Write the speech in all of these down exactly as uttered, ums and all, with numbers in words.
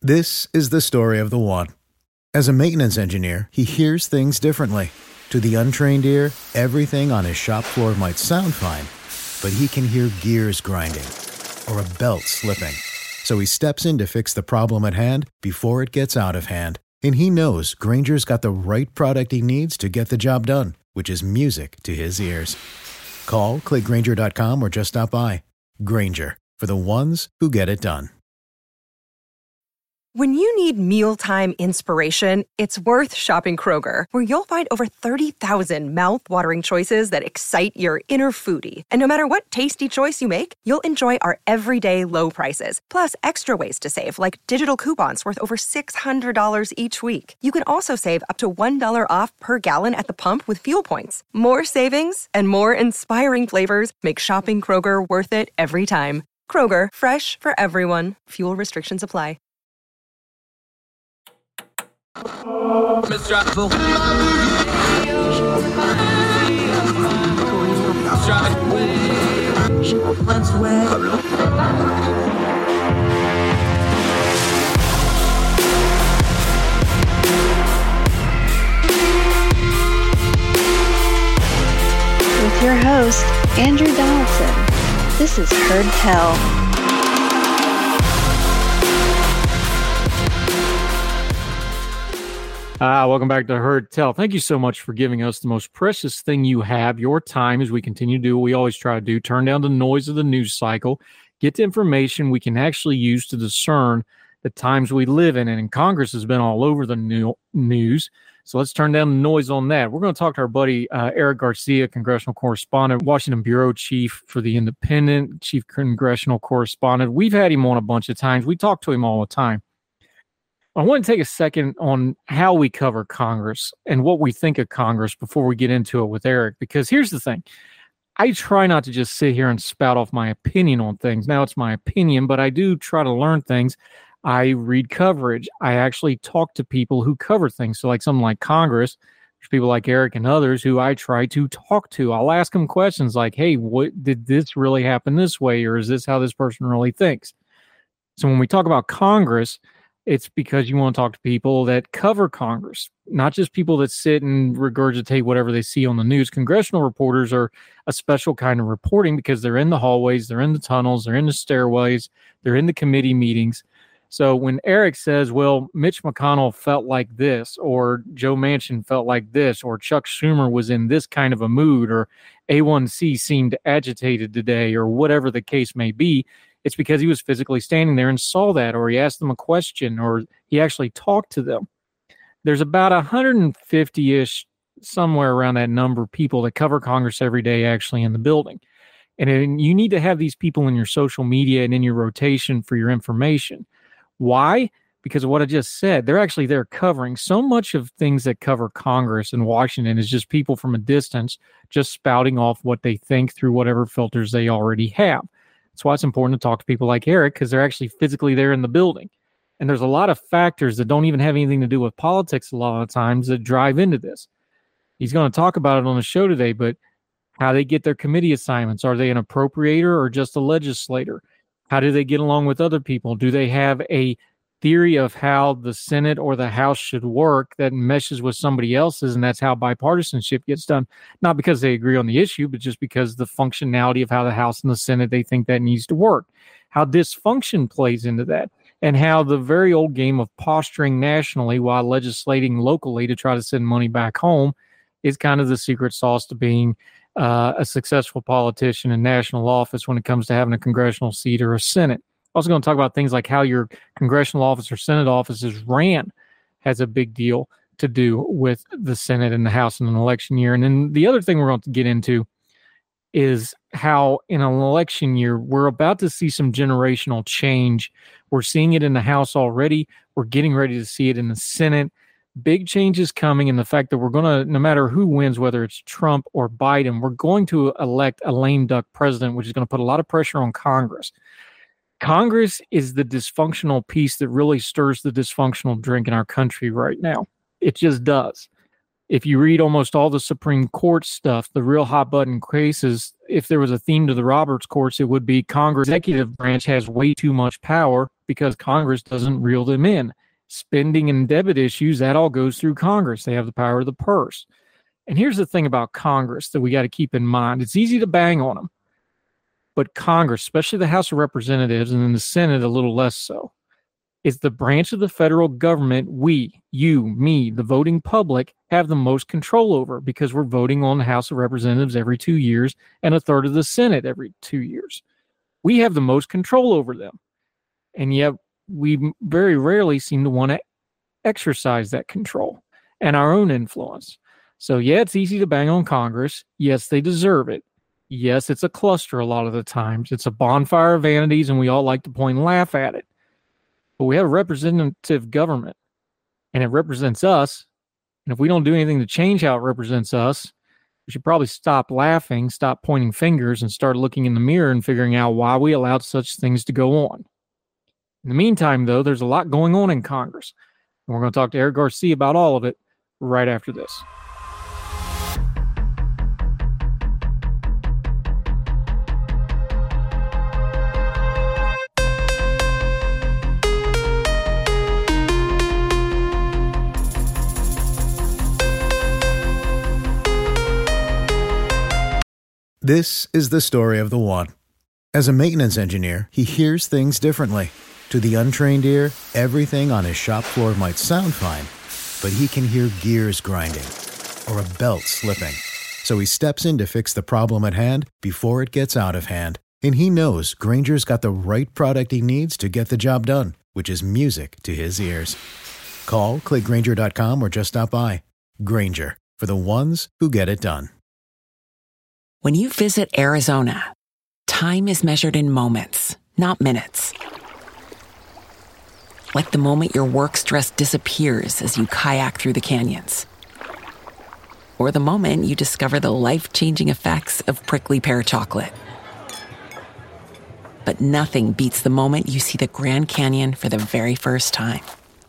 This is the story of the one. As a maintenance engineer, he hears things differently. To the untrained ear, everything on his shop floor might sound fine, but he can hear gears grinding or a belt slipping. So he steps in to fix the problem at hand before it gets out of hand. And he knows Grainger's got the right product he needs to get the job done, which is music to his ears. Call, click Grainger dot com, or just stop by. Grainger, for the ones who get it done. When you need mealtime inspiration, it's worth shopping Kroger, where you'll find over thirty thousand mouth-watering choices that excite your inner foodie. And no matter what tasty choice you make, you'll enjoy our everyday low prices, plus extra ways to save, like digital coupons worth over six hundred dollars each week. You can also save up to one dollar off per gallon at the pump with fuel points. More savings and more inspiring flavors make shopping Kroger worth it every time. Kroger, fresh for everyone. Fuel restrictions apply. With your host, Andrew Donaldson. This is Heard Tell. Ah, welcome back to Heard Tell. Thank you so much for giving us the most precious thing you have, your time, as we continue to do what we always try to do, turn down the noise of the news cycle, get the information we can actually use to discern the times we live in. And Congress has been all over the new news, so let's turn down the noise on that. We're going to talk to our buddy uh, Eric Garcia, congressional correspondent, Washington bureau chief for The Independent, chief congressional correspondent. We've had him on a bunch of times. We talk to him all the time. I want to take a second on how we cover Congress and what we think of Congress before we get into it with Eric, because here's the thing. I try not to just sit here and spout off my opinion on things. Now it's my opinion, but I do try to learn things. I read coverage. I actually talk to people who cover things. So like something like Congress, there's people like Eric and others who I try to talk to. I'll ask them questions like, hey, what did this really happen this way? Or is this how this person really thinks? So when we talk about Congress, it's because you want to talk to people that cover Congress, not just people that sit and regurgitate whatever they see on the news. Congressional reporters are a special kind of reporting because they're in the hallways, they're in the tunnels, they're in the stairways, they're in the committee meetings. So when Eric says, well, Mitch McConnell felt like this, or Joe Manchin felt like this, or Chuck Schumer was in this kind of a mood, or A one C seemed agitated today, or whatever the case may be, it's because he was physically standing there and saw that, or he asked them a question, or he actually talked to them. There's about one hundred fifty-ish, somewhere around that number, people that cover Congress every day actually in the building. And then you need to have these people in your social media and in your rotation for your information. Why? Because of what I just said. They're actually there covering so much of things that cover Congress and Washington is just people from a distance just spouting off what they think through whatever filters they already have. That's why it's important to talk to people like Eric, because they're actually physically there in the building. And there's a lot of factors that don't even have anything to do with politics a lot of times that drive into this. He's going to talk about it on the show today, but how they get their committee assignments. Are they an appropriator or just a legislator? How do they get along with other people? Do they have a theory of how the Senate or the House should work that meshes with somebody else's, and that's how bipartisanship gets done? Not because they agree on the issue, but just because the functionality of how the House and the Senate, they think that needs to work. How dysfunction plays into that, and how the very old game of posturing nationally while legislating locally to try to send money back home is kind of the secret sauce to being uh, a successful politician in national office when it comes to having a congressional seat or a Senate. Also going to talk about things like how your congressional office or Senate office is ran has a big deal to do with the Senate and the House in an election year. And then the other thing we're going to get into is how in an election year, we're about to see some generational change. We're seeing it in the House already. We're getting ready to see it in the Senate. Big changes coming in the fact that we're going to, no matter who wins, whether it's Trump or Biden, we're going to elect a lame duck president, which is going to put a lot of pressure on Congress. Congress is the dysfunctional piece that really stirs the dysfunctional drink in our country right now. It just does. If you read almost all the Supreme Court stuff, the real hot button cases, if there was a theme to the Roberts courts, it would be Congress executive branch has way too much power because Congress doesn't reel them in. Spending and debit issues, that all goes through Congress. They have the power of the purse. And here's the thing about Congress that we got to keep in mind. It's easy to bang on them, but Congress, especially the House of Representatives and then the Senate a little less so, is the branch of the federal government we, you, me, the voting public, have the most control over because we're voting on the House of Representatives every two years and a third of the Senate every two years. We have the most control over them. And yet we very rarely seem to want to exercise that control and our own influence. So yeah, it's easy to bang on Congress. Yes, they deserve it. Yes, it's a cluster a lot of the times. It's a bonfire of vanities, and we all like to point and laugh at it. But we have a representative government, and it represents us. And if we don't do anything to change how it represents us, we should probably stop laughing, stop pointing fingers, and start looking in the mirror and figuring out why we allowed such things to go on. In the meantime, though, there's a lot going on in Congress. And we're going to talk to Eric Garcia about all of it right after this. This is the story of the one. As a maintenance engineer, he hears things differently. To the untrained ear, everything on his shop floor might sound fine, but he can hear gears grinding or a belt slipping. So he steps in to fix the problem at hand before it gets out of hand. And he knows Grainger's got the right product he needs to get the job done, which is music to his ears. Call, click Grainger dot com, or just stop by. Grainger, for the ones who get it done. When you visit Arizona, time is measured in moments, not minutes. Like the moment your work stress disappears as you kayak through the canyons. Or the moment you discover the life-changing effects of prickly pear chocolate. But nothing beats the moment you see the Grand Canyon for the very first time.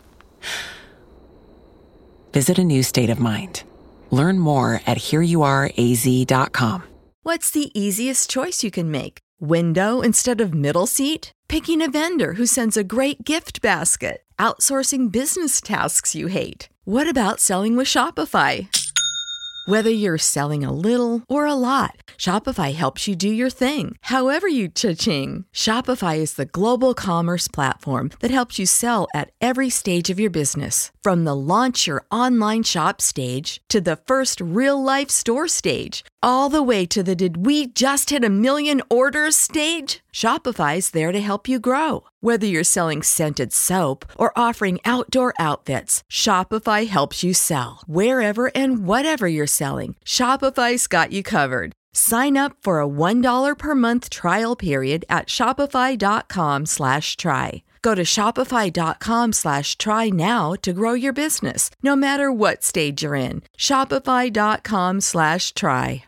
Visit a new state of mind. Learn more at here you are a z dot com. What's the easiest choice you can make? Window instead of middle seat? Picking a vendor who sends a great gift basket? Outsourcing business tasks you hate? What about selling with Shopify? Whether you're selling a little or a lot, Shopify helps you do your thing, however you cha-ching. Shopify is the global commerce platform that helps you sell at every stage of your business. From the launch your online shop stage to the first real-life store stage, all the way to the did we just hit a million orders stage. Shopify's there to help you grow. Whether you're selling scented soap or offering outdoor outfits, Shopify helps you sell. Wherever and whatever you're selling, Shopify's got you covered. Sign up for a one dollar per month trial period at shopify.com slash try. Go to shopify.com slash try now to grow your business, no matter what stage you're in. Shopify.com slash try.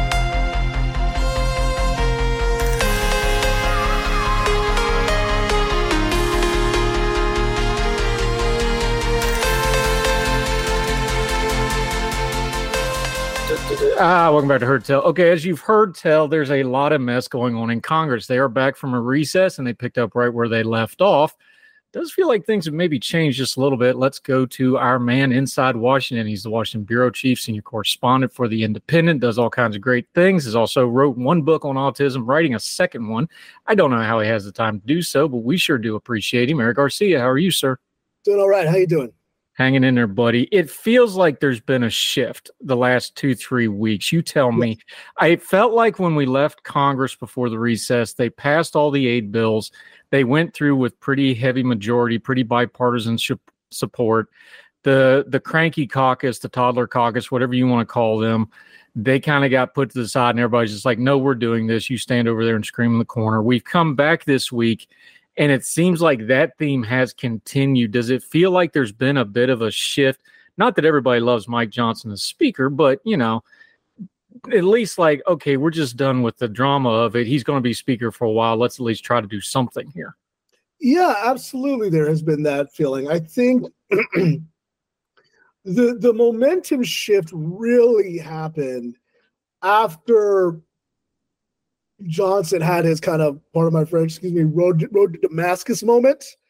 Ah, welcome back to Heard Tell. Okay, as you've heard tell, there's a lot of mess going on in Congress. They are back from a recess, and they picked up right where they left off. Does feel like things have maybe changed just a little bit. Let's go to our man inside Washington. He's the Washington Bureau Chief, senior correspondent for The Independent, does all kinds of great things. He's also wrote one book on autism, writing a second one. I don't know how he has the time to do so, but we sure do appreciate him. Eric Garcia, how are you, sir? Doing all right. How you doing? Hanging in there, buddy. It feels like there's been a shift the last two, three weeks. You tell me. I felt like when we left Congress before the recess, they passed all the aid bills. They went through with pretty heavy majority, pretty bipartisan sh- support. The the cranky caucus, the toddler caucus, whatever you want to call them, they kind of got put to the side, and everybody's just like, no, we're doing this. You stand over there and scream in the corner. We've come back this week, and it seems like that theme has continued. Does it feel like there's been a bit of a shift? Not that everybody loves Mike Johnson as speaker, but, you know, at least like, okay, we're just done with the drama of it. He's going to be speaker for a while. Let's at least try to do something here. Yeah, absolutely. There has been that feeling. I think the the momentum shift really happened after Johnson had his kind of, part of my French, excuse me, road, road to Damascus moment.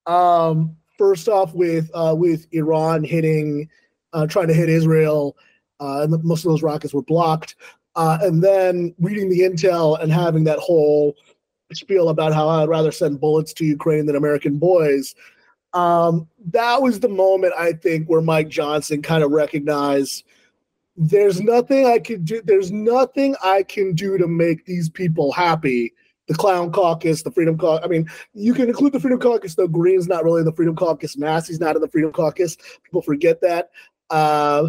Um, first off, with uh, with Iran hitting, uh, trying to hit Israel, uh, and the, most of those rockets were blocked. Uh, and then reading the intel and having that whole spiel about how I'd rather send bullets to Ukraine than American boys. Um, that was the moment, I think, where Mike Johnson kind of recognized there's nothing I can do. There's nothing I can do to make these people happy. The Clown Caucus, the Freedom Caucus. I mean, you can include the Freedom Caucus, though Green's not really in the Freedom Caucus. Massey's not in the Freedom Caucus. People forget that. Uh,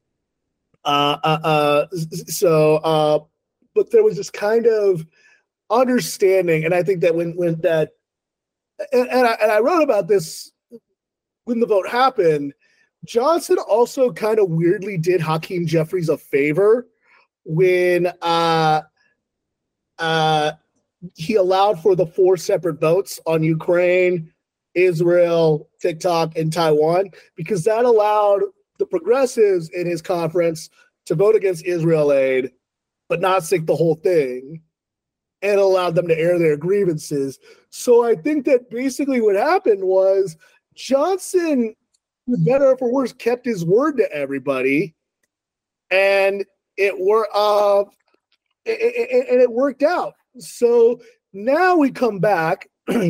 uh, uh, uh, so, uh, but there was this kind of understanding, and I think that when when that, and, and, I, and I wrote about this when the vote happened, Johnson also kind of weirdly did Hakeem Jeffries a favor when uh, uh, he allowed for the four separate votes on Ukraine, Israel, TikTok, and Taiwan, because that allowed the progressives in his conference to vote against Israel aid, but not sink the whole thing, and allowed them to air their grievances. So I think that basically what happened was Johnson, for better or for worse, kept his word to everybody, and it were uh, it, it, and it worked out. So now we come back,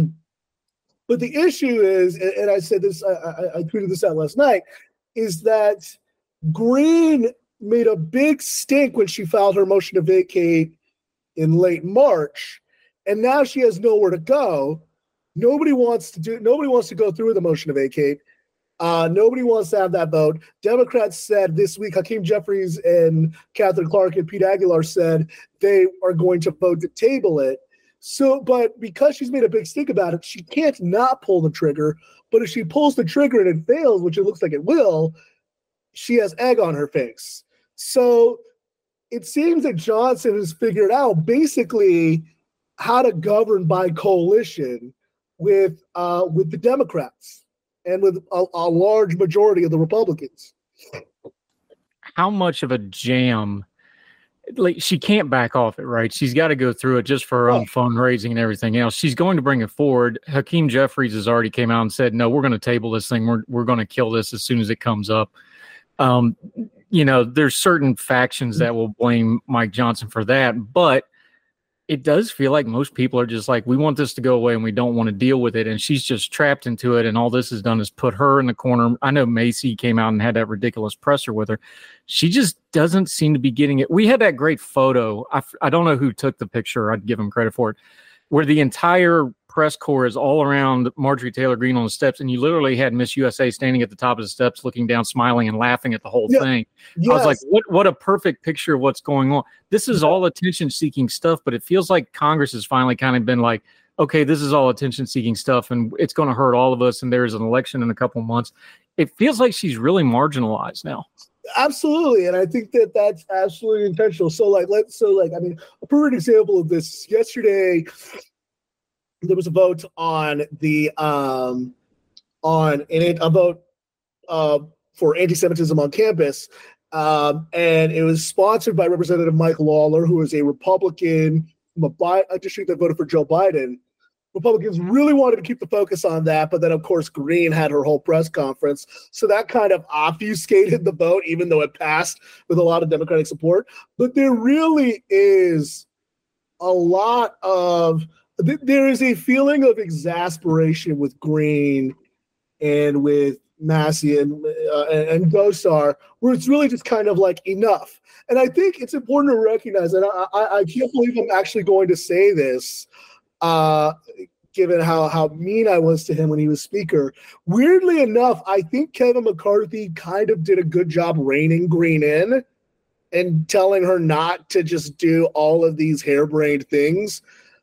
but the issue is, and I said this, I, I, I tweeted this out last night, is that Green made a big stink when she filed her motion to vacate in late March, and now she has nowhere to go. Nobody wants to do. Nobody wants to go through with the motion to vacate. Uh, nobody wants to have that vote. Democrats said this week, Hakeem Jeffries and Catherine Clark and Pete Aguilar said they are going to vote to table it. So, but because she's made a big stink about it, she can't not pull the trigger. But if she pulls the trigger and it fails, which it looks like it will, she has egg on her face. So it seems that Johnson has figured out basically how to govern by coalition with uh, with the Democrats and with a, a large majority of the Republicans. How much of a jam? Like, she can't back off it, right? She's got to go through it just for her own fundraising and everything else. She's going to bring it forward. Hakeem Jeffries has already came out and said, no, we're going to table this thing. We're we're going to kill this as soon as it comes up. Um, you know, there's certain factions that will blame Mike Johnson for that, but it does feel like most people are just like, we want this to go away and we don't want to deal with it. And she's just trapped into it. And all this has done is put her in the corner. I know Macy came out and had that ridiculous presser with her. She just doesn't seem to be getting it. We had that great photo. I, I don't know who took the picture. I'd give him credit for it, where the entire press corps is all around Marjorie Taylor Greene on the steps. And you literally had Miss U S A standing at the top of the steps, looking down, smiling and laughing at the whole yeah. thing. Yes. I was like, what, what a perfect picture of what's going on. This is all attention seeking stuff, but it feels like Congress has finally kind of been like, okay, this is all attention seeking stuff and it's going to hurt all of us. And there's an election in a couple of months. It feels like she's really marginalized now. Absolutely. And I think that that's absolutely intentional. So like, let's, so like, I mean, a perfect example of this yesterday, there was a vote on the um, on an, a vote uh, for anti-Semitism on campus, um, and it was sponsored by Representative Mike Lawler, who is a Republican from a, Bi- a district that voted for Joe Biden. Republicans really wanted to keep the focus on that, but then of course Green had her whole press conference, so that kind of obfuscated the vote, even though it passed with a lot of Democratic support. But there really is a lot of There is a feeling of exasperation with Green and with Massey and, uh, and Gosar, where it's really just kind of like enough. And I think it's important to recognize, and I, I, I can't believe I'm actually going to say this, uh, given how, how mean I was to him when he was speaker. Weirdly enough, I think Kevin McCarthy kind of did a good job reining Green in and telling her not to just do all of these harebrained things.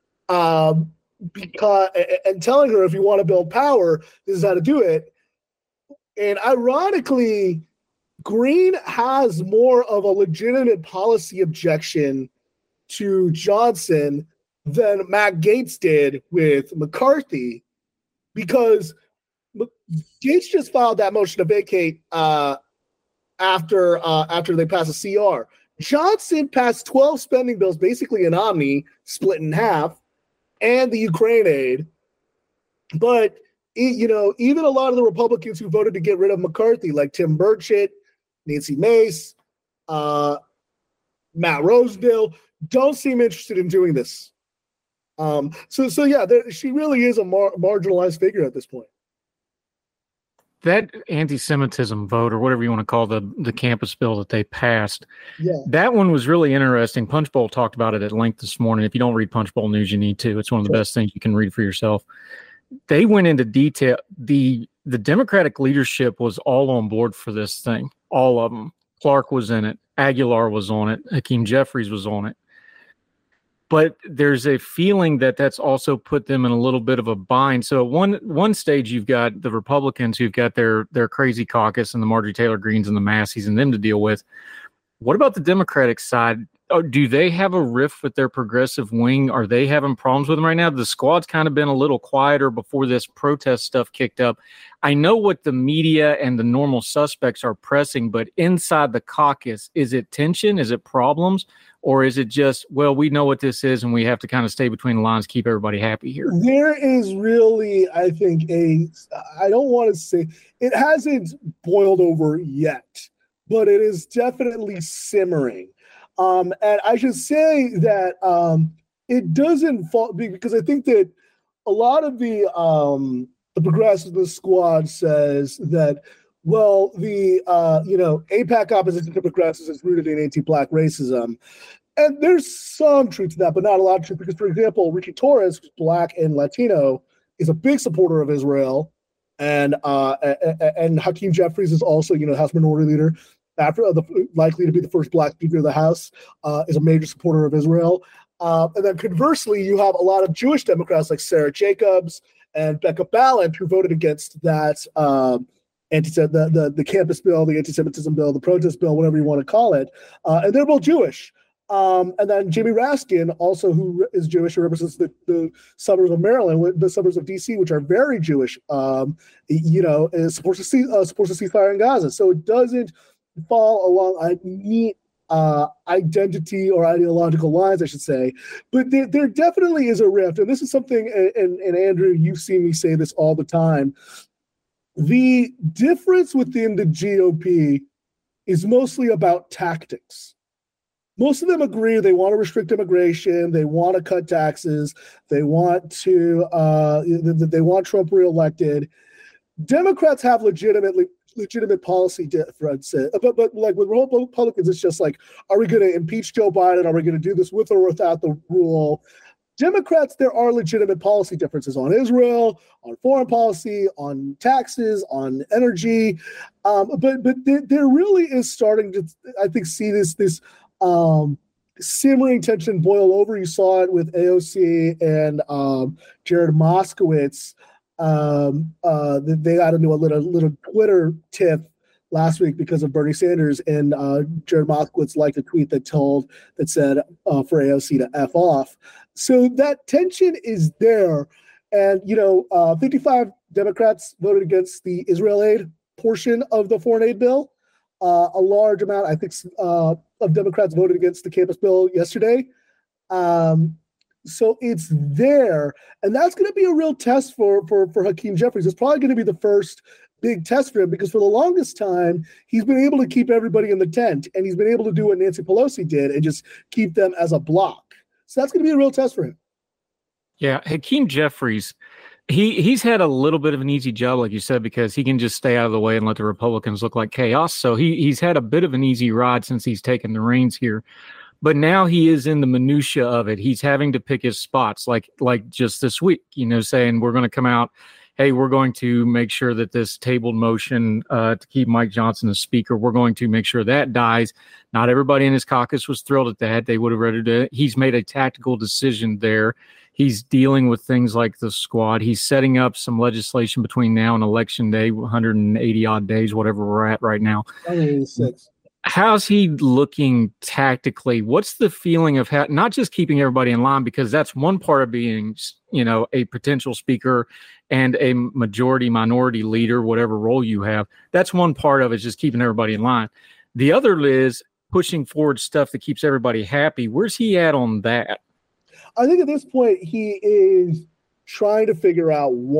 Um, because and telling her, if you want to build power, this is how to do it. And ironically, Green has more of a legitimate policy objection to Johnson than Matt Gaetz did with McCarthy, because Gaetz just filed that motion to vacate uh, after uh, after they passed a C R. Johnson passed twelve spending bills, basically an omni, split in half, and the Ukraine aid. But it, you know, even a lot of the Republicans who voted to get rid of McCarthy, like Tim Burchett, Nancy Mace, uh, Matt Rosendale, don't seem interested in doing this. Um, so, so yeah, there, she really is a mar- marginalized figure at this point. That anti-Semitism vote, or whatever you want to call the the campus bill that they passed, yeah, that one was really interesting. Punchbowl talked about it at length this morning. If you don't read Punchbowl News, you need to. It's one of the best things you can read for yourself. They went into detail. The the Democratic leadership was all on board for this thing. All of them. Clark was in it. Aguilar was on it. Hakeem Jeffries was on it. But there's a feeling that that's also put them in a little bit of a bind. So at one one stage, you've got the Republicans who've got their their crazy caucus and the Marjorie Taylor Greens and the Masseys and them to deal with. What about the Democratic side? Oh, do they have a rift with their progressive wing? Are they having problems with them right now? The squad's kind of been a little quieter before this protest stuff kicked up. I know what the media and the normal suspects are pressing, but inside the caucus, is it tension? Is it problems? Or is it just, well, we know what this is and we have to kind of stay between the lines, keep everybody happy here? There is really, I think, a, I don't want to say, it hasn't boiled over yet, but it is definitely simmering. Um, and I should say that um, it doesn't fall, because I think that a lot of the, um, the progressive squad says that, well, the, uh, you know, AIPAC opposition to progressives is rooted in anti-Black racism. And there's some truth to that, but not a lot of truth, because, for example, Ricky Torres, who's Black and Latino, is a big supporter of Israel. And uh, and Hakeem Jeffries is also, you know, House Minority Leader, after uh, the, likely to be the first Black Speaker of the House, uh, is a major supporter of Israel. Uh, and then conversely, you have a lot of Jewish Democrats like Sarah Jacobs and Becca Balint, who voted against that um, anti the, the the campus bill, the anti-Semitism bill, the protest bill, whatever you want to call it. Uh, and they're both Jewish. Um, and then Jamie Raskin, also who is Jewish, who represents the, the suburbs of Maryland, the suburbs of D C, which are very Jewish, um, you know, supports the, C, uh, supports the ceasefire in Gaza. So it doesn't fall along a neat uh, identity or ideological lines, I should say. But there, there definitely is a rift. And this is something, and, and Andrew, you've seen me say this all the time. The difference within the G O P is mostly about tactics. Most of them agree they want to restrict immigration, they want to cut taxes, they want to uh, they want Trump reelected. Democrats have legitimately legitimate policy differences, but but like with Republicans, it's just like, are we going to impeach Joe Biden? Are we going to do this with or without the rule? Democrats, there are legitimate policy differences on Israel, on foreign policy, on taxes, on energy, um, but but there, there really is starting to, I think, see this this. Um, simmering tension boil over. You saw it with A O C and um, Jared Moskowitz. Um, uh, they got into a little little Twitter tiff last week because of Bernie Sanders, and uh, Jared Moskowitz liked a tweet that told that said uh, for A O C to F off. So that tension is there, and you know, uh, fifty-five Democrats voted against the Israel aid portion of the foreign aid bill. Uh, a large amount, I think, uh, of Democrats voted against the campus bill yesterday. Um, so it's there. And that's going to be a real test for, for, for Hakeem Jeffries. It's probably going to be the first big test for him, because for the longest time, he's been able to keep everybody in the tent, and he's been able to do what Nancy Pelosi did and just keep them as a block. So that's going to be a real test for him. Yeah, Hakeem Jeffries, He he's had a little bit of an easy job, like you said, because he can just stay out of the way and let the Republicans look like chaos. So he he's had a bit of an easy ride since he's taken the reins here. But now he is in the minutia of it. He's having to pick his spots, like like just this week, you know, saying we're going to come out, hey, we're going to make sure that this tabled motion uh, to keep Mike Johnson as speaker, we're going to make sure that dies. Not everybody in his caucus was thrilled at that. They would have read it. He's made a tactical decision there. He's dealing with things like the squad. He's setting up some legislation between now and election day, one hundred eighty odd days, whatever we're at right now. one hundred eighty-six. How's he looking tactically? What's the feeling of ha- not just keeping everybody in line, because that's one part of being, you know, a potential speaker and a majority minority leader, whatever role you have. That's one part of it, is just keeping everybody in line. The other is pushing forward stuff that keeps everybody happy. Where's he at on that? I think at this point he is trying to figure out what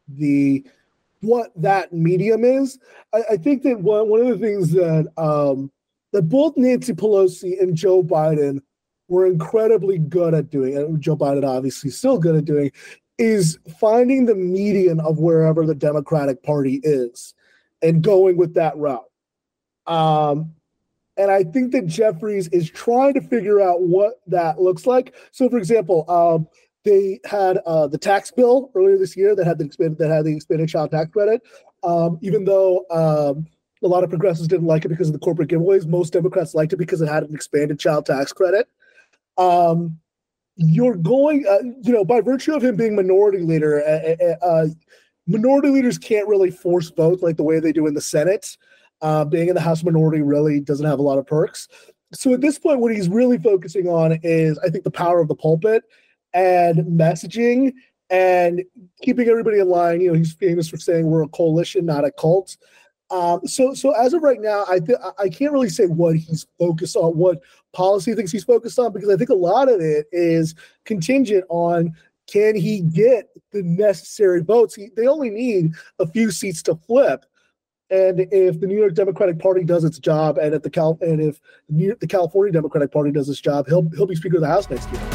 the what that medium is. I, I think that one, one of the things that um, that both Nancy Pelosi and Joe Biden were incredibly good at doing, and Joe Biden obviously still good at doing, is finding the median of wherever the Democratic Party is and going with that route. Um, and I think that Jeffries is trying to figure out what that looks like. So, for example, um, they had uh, the tax bill earlier this year that had the expanded, that had the expanded child tax credit. Um, even though um, a lot of progressives didn't like it because of the corporate giveaways, most Democrats liked it because it had an expanded child tax credit. Um, you're going, uh, you know, by virtue of him being minority leader, uh, uh, minority leaders can't really force votes like the way they do in the Senate. Uh, being in the House minority really doesn't have a lot of perks. So at this point, what he's really focusing on is, I think, the power of the pulpit and messaging and keeping everybody in line. You know, he's famous for saying we're a coalition, not a cult. Um, so, so as of right now, I th- I can't really say what he's focused on, what policy he thinks he's focused on, because I think a lot of it is contingent on, can he get the necessary votes? He, they only need a few seats to flip. And if the New York Democratic Party does its job, and if the Cal and if the, New York, the California Democratic Party does its job, he'll he'll be Speaker of the House next year.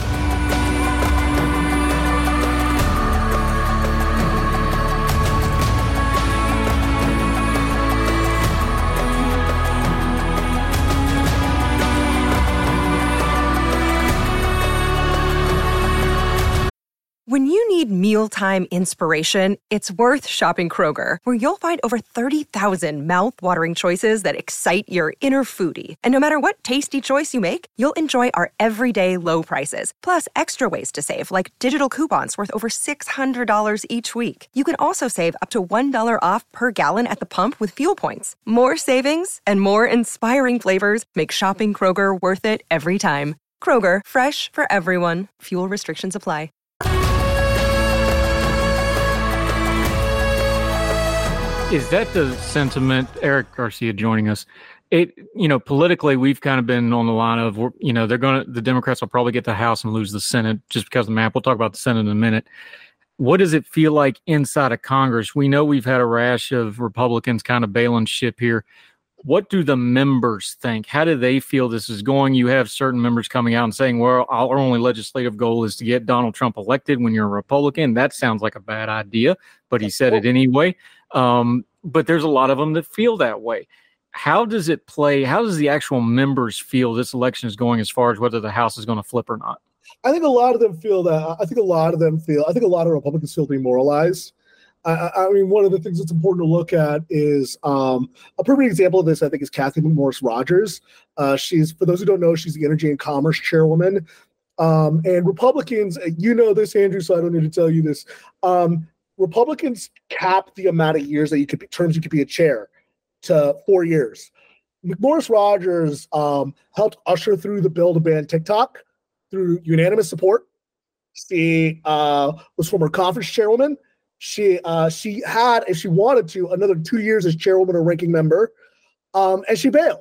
When you need mealtime inspiration, it's worth shopping Kroger, where you'll find over thirty thousand mouth-watering choices that excite your inner foodie. And no matter what tasty choice you make, you'll enjoy our everyday low prices, plus extra ways to save, like digital coupons worth over six hundred dollars each week. You can also save up to one dollar off per gallon at the pump with fuel points. More savings and more inspiring flavors make shopping Kroger worth it every time. Kroger, fresh for everyone. Fuel restrictions apply. Is that the sentiment, Eric Garcia joining us? It, you know, politically, we've kind of been on the line of, you know, they're going to, the Democrats will probably get the House and lose the Senate just because of the map. We'll talk about the Senate in a minute. What does it feel like inside of Congress? We know we've had a rash of Republicans kind of bailing ship here. What do the members think? How do they feel this is going? You have certain members coming out and saying, well, our only legislative goal is to get Donald Trump elected when you're a Republican. That sounds like a bad idea, but he said it anyway. Um, but there's a lot of them that feel that way. How does it play? How does the actual members feel this election is going as far as whether the House is going to flip or not? I think a lot of them feel that. I think a lot of them feel, I think a lot of Republicans feel demoralized. I, I mean, one of the things that's important to look at is um, a perfect example of this, I think, is Cathy McMorris Rodgers. Uh, she's, for those who don't know, she's the Energy and Commerce Chairwoman. Um, and Republicans, you know this, Andrew, so I don't need to tell you this. Um, Republicans cap the amount of years that you could be, terms you could be a chair to four years. McMorris Rodgers um, helped usher through the bill to ban TikTok through unanimous support. She uh, was former conference chairwoman. She uh, she had, if she wanted to, another two years as chairwoman or ranking member, um, and she bailed.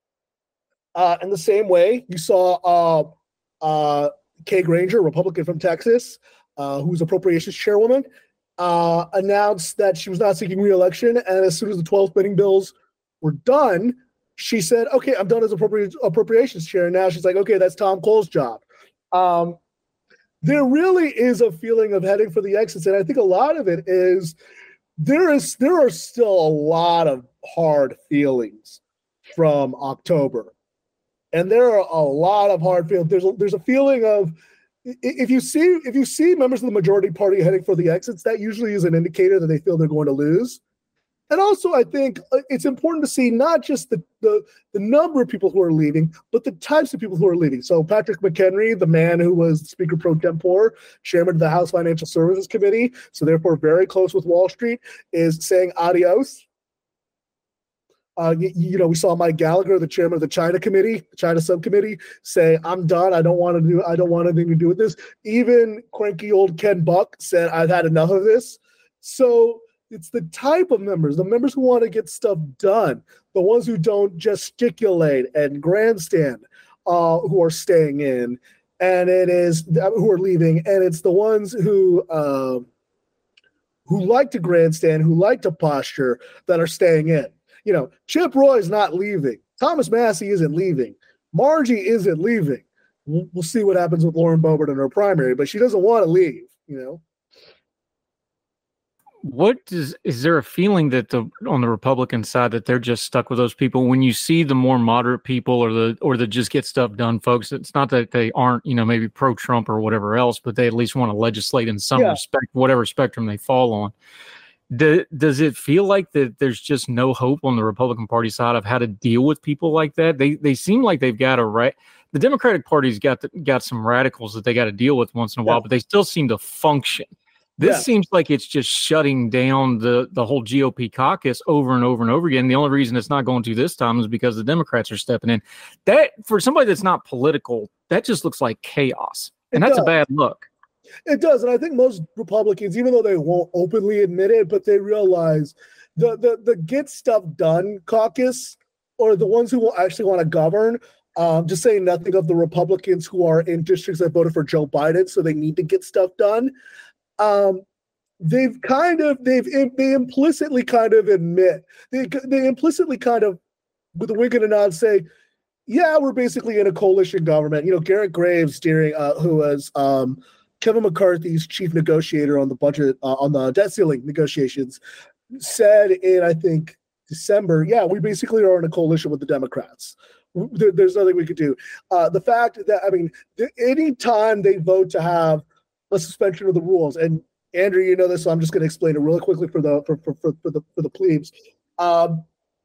Uh, in the same way, you saw uh, uh, Kay Granger, Republican from Texas, uh, who's appropriations chairwoman, uh, announced that she was not seeking re-election. And as soon as the twelve spending bills were done, she said, okay, I'm done as appropri- appropriations chair. And now she's like, okay, that's Tom Cole's job. Um, there really is a feeling of heading for the exits. And I think a lot of it is there is there are still a lot of hard feelings from October. And there are a lot of hard feelings. There's a, there's a feeling of, if you see if you see members of the majority party heading for the exits, that usually is an indicator that they feel they're going to lose. And also, I think it's important to see not just the, the, the number of people who are leaving, but the types of people who are leaving. So Patrick McHenry, the man who was Speaker pro tempore, chairman of the House Financial Services Committee, so therefore very close with Wall Street, is saying adios. Uh, you, you know, we saw Mike Gallagher, the chairman of the China Committee, China Subcommittee, say, "I'm done. I don't want to do. I don't want anything to do with this." Even cranky old Ken Buck said, "I've had enough of this." So it's the type of members, the members who want to get stuff done, the ones who don't gesticulate and grandstand, uh, who are staying in, and it is who are leaving, and it's the ones who uh, who like to grandstand, who like to posture, that are staying in. You know, Chip Roy's not leaving. Thomas Massie isn't leaving. Margie isn't leaving. We'll, we'll see what happens with Lauren Boebert in her primary, but she doesn't want to leave, you know. What is is there a feeling that the on the Republican side that they're just stuck with those people? When you see the more moderate people or the or the just get stuff done folks, it's not that they aren't, you know, maybe pro-Trump or whatever else, but they at least want to legislate in some yeah. respect, whatever spectrum they fall on. Do, does it feel like that there's just no hope on the Republican Party side of how to deal with people like that? They they seem like they've got a right. The Democratic Party's got the, got some radicals that they got to deal with once in a while, yeah. but they still seem to function. This yeah. seems like it's just shutting down the, the whole G O P caucus over and over and over again. The only reason it's not going to this time is because the Democrats are stepping in. That, for somebody that's not political, that just looks like chaos. And it that's does. a bad look. It does. And I think most Republicans, even though they won't openly admit it, but they realize the the, the get stuff done caucus, or the ones who will actually want to govern, um, just saying nothing of the Republicans who are in districts that voted for Joe Biden, so they need to get stuff done. Um, they've kind of, they've, they implicitly kind of admit, they, they implicitly kind of, with a wink and a nod, say, yeah, we're basically in a coalition government. You know, Garrett Graves, steering, uh, who was um, Kevin McCarthy's chief negotiator on the budget, uh, on the debt ceiling negotiations, said in, I think, December, yeah, we basically are in a coalition with the Democrats. There, there's nothing we could do. Uh, the fact that, I mean, any time they vote to have a suspension of the rules, and Andrew, you know this, so I'm just going to explain it really quickly for the for for, for, for the for the plebes. Um,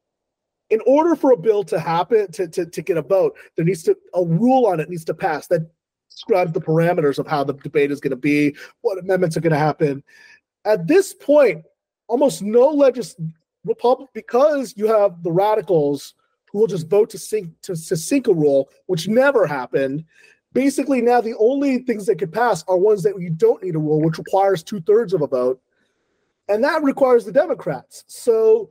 in order for a bill to happen, to, to to get a vote, there needs to a rule on it needs to pass that describes the parameters of how the debate is going to be, what amendments are going to happen. At this point, almost no legis Republic because you have the radicals who will just vote to sink to, to sink a rule, which never happened. Basically, now the only things that could pass are ones that you don't need a rule, which requires two thirds of a vote. And that requires the Democrats. So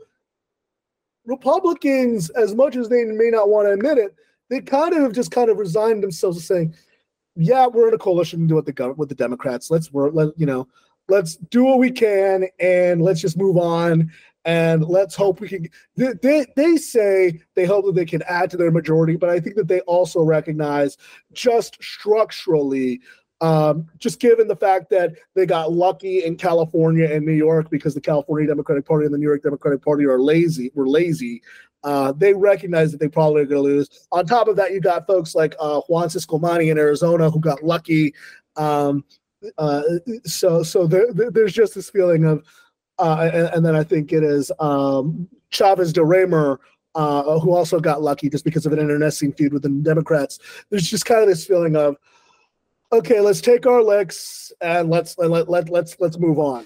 Republicans, as much as they may not want to admit it, they kind of just kind of resigned themselves to saying, yeah, we're in a coalition with the with the Democrats. Let's work, let, you know, let's do what we can and let's just move on. And let's hope we can they, they they say they hope that they can add to their majority, but I think that they also recognize just structurally, um, just given the fact that they got lucky in California and New York because the California Democratic Party and the New York Democratic Party are lazy, were lazy. Uh, they recognize that they probably are going to lose. On top of that, you got folks like uh, Juan Ciscomani in Arizona who got lucky. Um, uh, so so there, there's just this feeling of, Uh, and, and then I think it is um, Chavez de Raymer, uh, who also got lucky just because of an internecine feud with the Democrats. There's just kind of this feeling of, okay, let's take our licks and let's let, let let's let's move on.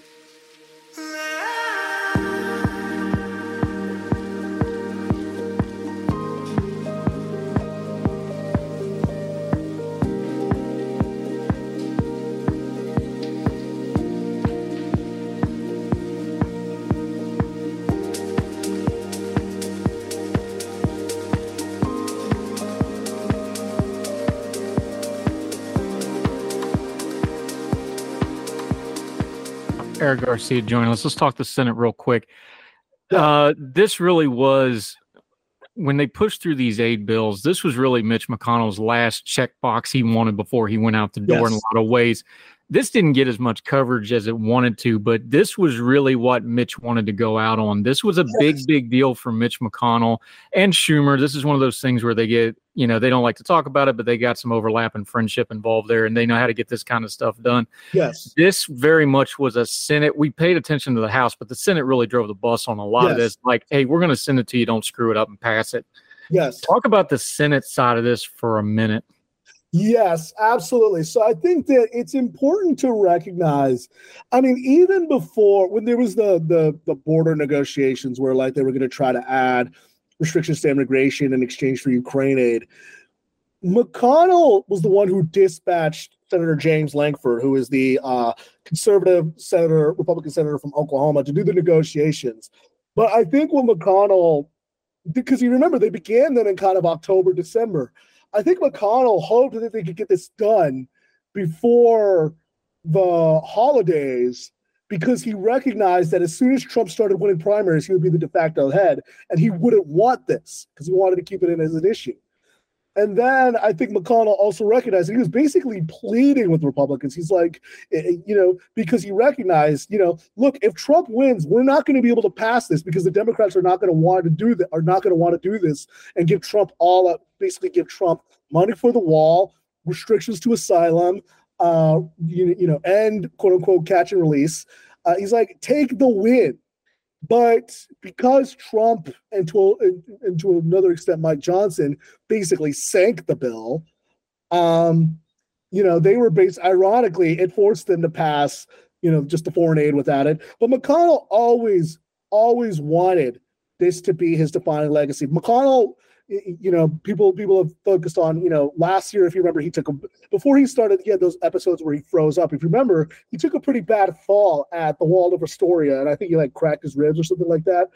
Eric Garcia joining us. Let's talk the Senate real quick. Uh, this really was, when they pushed through these aid bills, this was really Mitch McConnell's last checkbox he wanted before he went out the door. Yes. In a lot of ways. This didn't get as much coverage as it wanted to, but this was really what Mitch wanted to go out on. This was a yes. big, big deal for Mitch McConnell and Schumer. This is one of those things where they get, you know, they don't like to talk about it, but they got some overlap and friendship involved there, and they know how to get this kind of stuff done. Yes. This very much was a Senate. We paid attention to the House, but the Senate really drove the bus on a lot yes. of this. Like, hey, we're going to send it to you. Don't screw it up and pass it. Yes. Talk about the Senate side of this for a minute. Yes, absolutely. So I think that it's important to recognize, I mean, even before when there was the the, the border negotiations where like they were going to try to add restrictions to immigration in exchange for Ukraine aid, McConnell was the one who dispatched Senator James Lankford, who is the uh, conservative senator, Republican senator from Oklahoma, to do the negotiations. But I think when McConnell, because you remember they began then in kind of October, December, I think McConnell hoped that they could get this done before the holidays because he recognized that as soon as Trump started winning primaries, he would be the de facto head, and he wouldn't want this because he wanted to keep it in as an issue. And then I think McConnell also recognized that he was basically pleading with Republicans. He's like, you know, because he recognized, you know, look, if Trump wins, we're not going to be able to pass this because the Democrats are not going to want to do that, are not going to want to do this and give Trump all up, basically give Trump money for the wall, restrictions to asylum, uh, you, you know, and quote unquote catch and release. Uh, he's like, take the win. But because Trump and to, and to another extent Mike Johnson basically sank the bill, um, you know, they were based, ironically, it forced them to pass, you know, just the foreign aid without it. But McConnell always, always wanted this to be his defining legacy. McConnell, you know, people people have focused on, you know, last year, if you remember, he took a, before he started, he had those episodes where he froze up. If you remember, he took a pretty bad fall at the Waldorf Astoria, and I think he like cracked his ribs or something like that.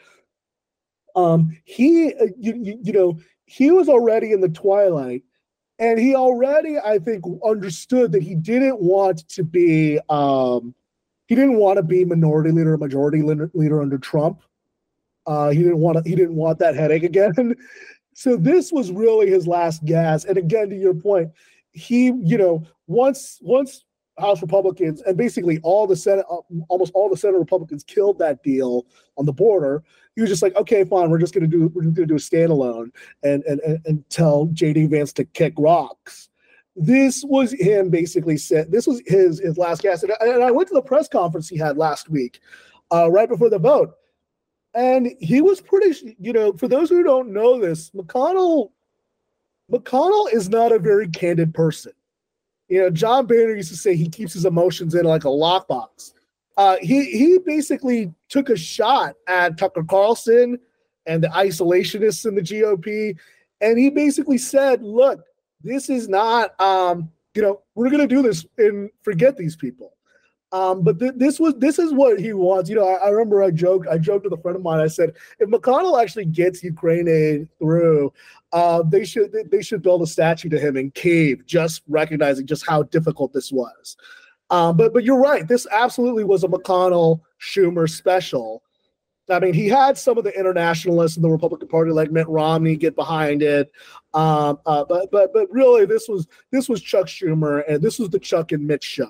Um, he, you, you, you know, he was already in the twilight, and he already, I think, understood that he didn't want to be, um, he didn't want to be minority leader or majority leader under Trump. Uh, he didn't want to, he didn't want that headache again. So this was really his last gas. And again, to your point, he, you know, once once House Republicans and basically all the Senate, almost all the Senate Republicans killed that deal on the border, he was just like, okay, fine, we're just gonna do we're just gonna do a standalone and and and, and tell J D Vance to kick rocks. This was him basically said. This was his his last gas. And I, and I went to the press conference he had last week, uh, right before the vote. And he was pretty, you know, for those who don't know this, McConnell, McConnell is not a very candid person. You know, John Boehner used to say he keeps his emotions in like a lockbox. Uh, he he basically took a shot at Tucker Carlson and the isolationists in the G O P, and he basically said, "Look, this is not, um, you know, we're going to do this and forget these people." Um, but th- this was this is what he wants. You know, I, I remember I joked I joked with a friend of mine. I said, if McConnell actually gets Ukraine aid through, uh, they should they, they should build a statue to him in Kyiv, just recognizing just how difficult this was. Um, but but you're right. This absolutely was a McConnell Schumer special. I mean, he had some of the internationalists in the Republican Party, like Mitt Romney, get behind it. Um, uh, but but but really, this was this was Chuck Schumer, and this was the Chuck and Mitch show.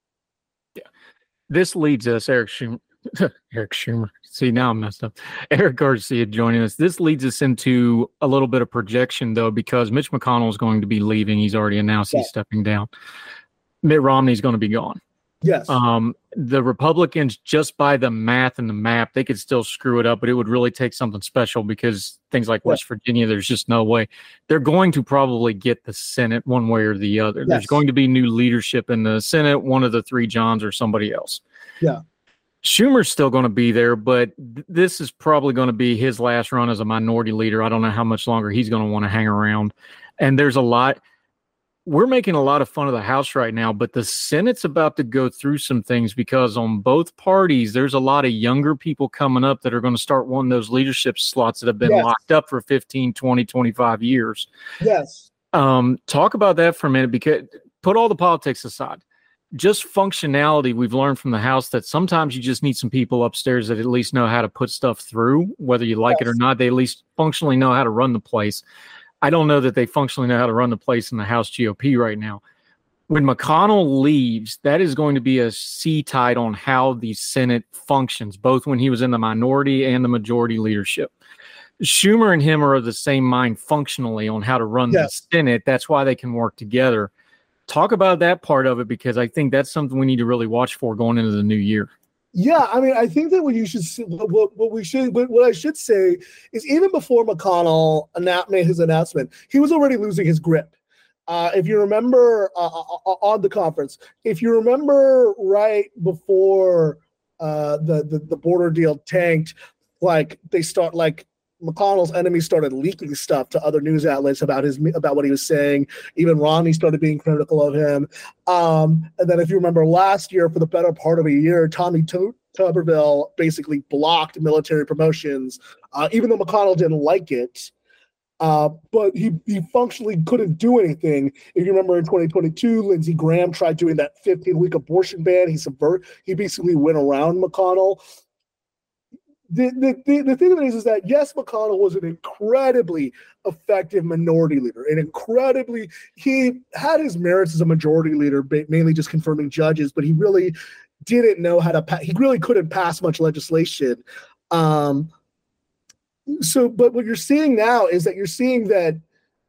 This leads us, Eric Schumer. Eric Schumer. See, now I'm messed up. Eric Garcia joining us. This leads us into a little bit of projection, though, because Mitch McConnell is going to be leaving. He's already announced yeah. he's stepping down. Mitt Romney is going to be gone. Yes. Um, the Republicans, just by the math and the map, they could still screw it up, but it would really take something special because things like yeah. West Virginia, there's just no way. They're going to probably get the Senate one way or the other. Yes. There's going to be new leadership in the Senate, one of the three Johns or somebody else. Yeah. Schumer's still going to be there, but th- this is probably going to be his last run as a minority leader. I don't know how much longer he's going to want to hang around. And there's a lot. We're making a lot of fun of the House right now, but the Senate's about to go through some things because on both parties, there's a lot of younger people coming up that are going to start wanting those leadership slots that have been yes. locked up for fifteen, twenty, twenty-five years. Yes. Um, talk about that for a minute, because put all the politics aside. Just functionality, we've learned from the House that sometimes you just need some people upstairs that at least know how to put stuff through, whether you like yes. it or not. They at least functionally know how to run the place. I don't know that they functionally know how to run the place in the House G O P right now. When McConnell leaves, that is going to be a sea tide on how the Senate functions, both when he was in the minority and the majority leadership. Schumer and him are of the same mind functionally on how to run yes. the Senate. That's why they can work together. Talk about that part of it, because I think that's something we need to really watch for going into the new year. Yeah, I mean, I think that what you should see, what, what we should, what, what I should say is, even before McConnell annou- made his announcement, he was already losing his grip. Uh, if you remember uh, on the conference, if you remember right before uh, the, the the border deal tanked, like they start like. McConnell's enemies started leaking stuff to other news outlets about his about what he was saying. Even Romney started being critical of him. Um, and then, if you remember last year, for the better part of a year, Tommy tu- Tuberville basically blocked military promotions, uh, even though McConnell didn't like it. Uh, but he, he functionally couldn't do anything. If you remember in twenty twenty-two, Lindsey Graham tried doing that fifteen-week abortion ban. He subvert. He basically went around McConnell. The, the, the, the thing of it is, is that, yes, McConnell was an incredibly effective minority leader, and incredibly, he had his merits as a majority leader, mainly just confirming judges, but he really didn't know how to, pa- he really couldn't pass much legislation. Um, so, but what you're seeing now is that you're seeing that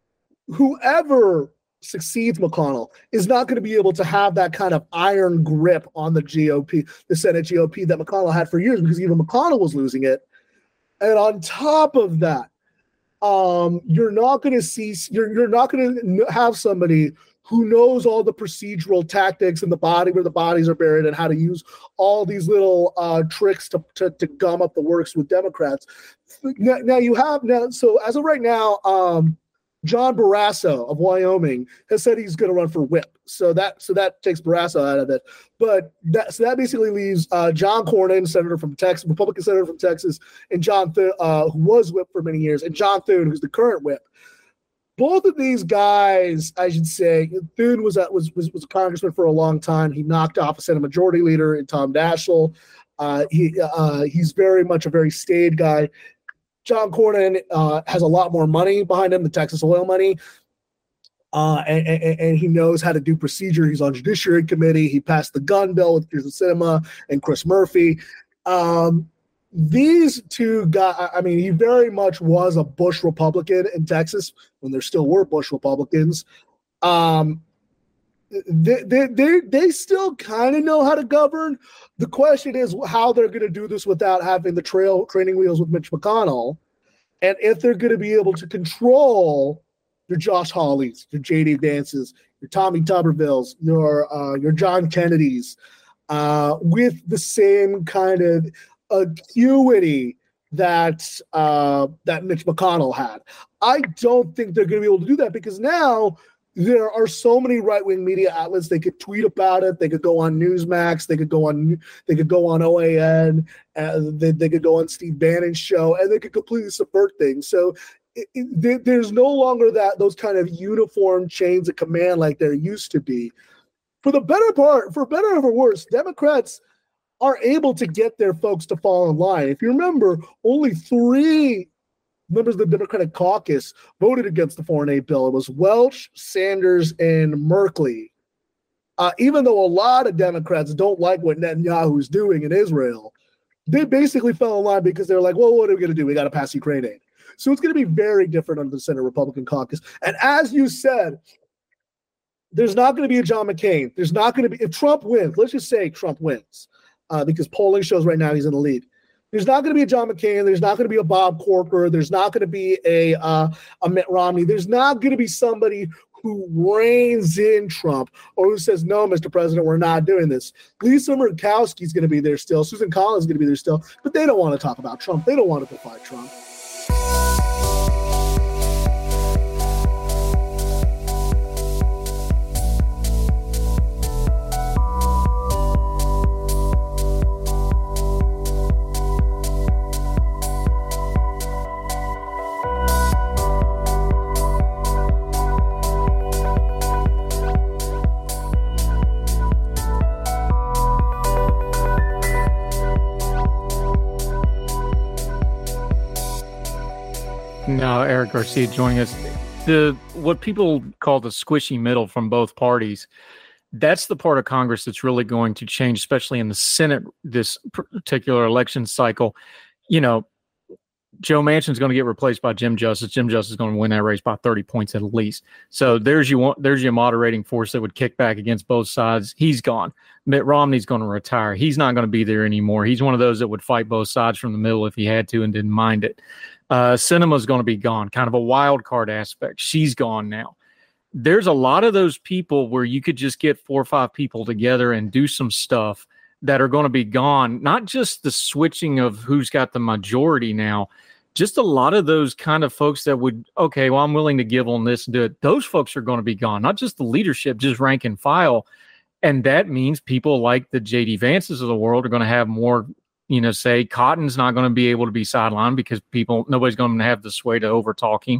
whoever succeeds McConnell is not going to be able to have that kind of iron grip on the G O P, the Senate G O P that McConnell had for years, because even McConnell was losing it. And on top of that, um, you're not going to see, you're, you're not going to have somebody who knows all the procedural tactics in the body, where the bodies are buried, and how to use all these little uh, tricks to, to, to gum up the works with Democrats. Now, now you have now, so as of right now, um, John Barrasso of Wyoming has said he's going to run for whip. So that so that takes Barrasso out of it. But that so that basically leaves uh, John Cornyn, senator from Texas, Republican senator from Texas, and John Thune, uh, who was whip for many years, and John Thune, who's the current whip. Both of these guys, I should say, Thune was, a, was was was a congressman for a long time. He knocked off a Senate Majority Leader in Tom Daschle. Uh, he uh, he's very much a very staid guy. John Cornyn uh, has a lot more money behind him, the Texas oil money, uh, and, and, and he knows how to do procedure. He's on Judiciary Committee. He passed the gun bill with Kyrsten Sinema and Chris Murphy. Um, these two guys, I mean, he very much was a Bush Republican in Texas when there still were Bush Republicans. Um, they, they, they, they still kind of know how to govern. The question is how they're going to do this without having the trail training wheels with Mitch McConnell, and if they're going to be able to control your Josh Hawleys, your J D Vances, your Tommy Tubervilles, your uh, your John Kennedys, uh, with the same kind of acuity that uh, that Mitch McConnell had. I don't think they're going to be able to do that, because now there are so many right-wing media outlets. They could tweet about it. They could go on Newsmax. They could go on. They could go on O A N. Uh, they, they could go on Steve Bannon's show, and they could completely subvert things. So it, it, there's no longer that those kind of uniform chains of command like there used to be. For the better part, for better or for worse, Democrats are able to get their folks to fall in line. If you remember, only three members of the Democratic caucus voted against the foreign aid bill. It was Welch, Sanders, and Merkley. Uh, even though a lot of Democrats don't like what Netanyahu is doing in Israel, they basically fell in line because they're like, well, what are we going to do? We got to pass Ukraine aid. So it's going to be very different under the Senate Republican caucus. And as you said, there's not going to be a John McCain. There's not going to be, if Trump wins, let's just say Trump wins, uh, because polling shows right now he's in the lead. There's not going to be a John McCain. There's not going to be a Bob Corker. There's not going to be a uh, a Mitt Romney. There's not going to be somebody who reins in Trump or who says, no, Mister President, we're not doing this. Lisa Murkowski is going to be there still. Susan Collins is going to be there still. But they don't want to talk about Trump. They don't want to defy Trump. Now, Eric Garcia joining us. The what people call the squishy middle from both parties, that's the part of Congress that's really going to change, especially in the Senate this particular election cycle. You know, Joe Manchin's going to get replaced by Jim Justice. Jim Justice is going to win that race by thirty points at least. So there's your there's your moderating force that would kick back against both sides. He's gone. Mitt Romney's going to retire. He's not going to be there anymore. He's one of those that would fight both sides from the middle if he had to and didn't mind it. Uh, Sinema's going to be gone, kind of a wild card aspect. She's gone now. There's a lot of those people where you could just get four or five people together and do some stuff that are going to be gone. Not just the switching of who's got the majority now, just a lot of those kind of folks that would, okay, well, I'm willing to give on this and do it. Those folks are going to be gone, not just the leadership, just rank and file. And that means people like the J D Vances of the world are going to have more, you know, say Cotton's not going to be able to be sidelined because people, nobody's going to have the sway to overtalk him.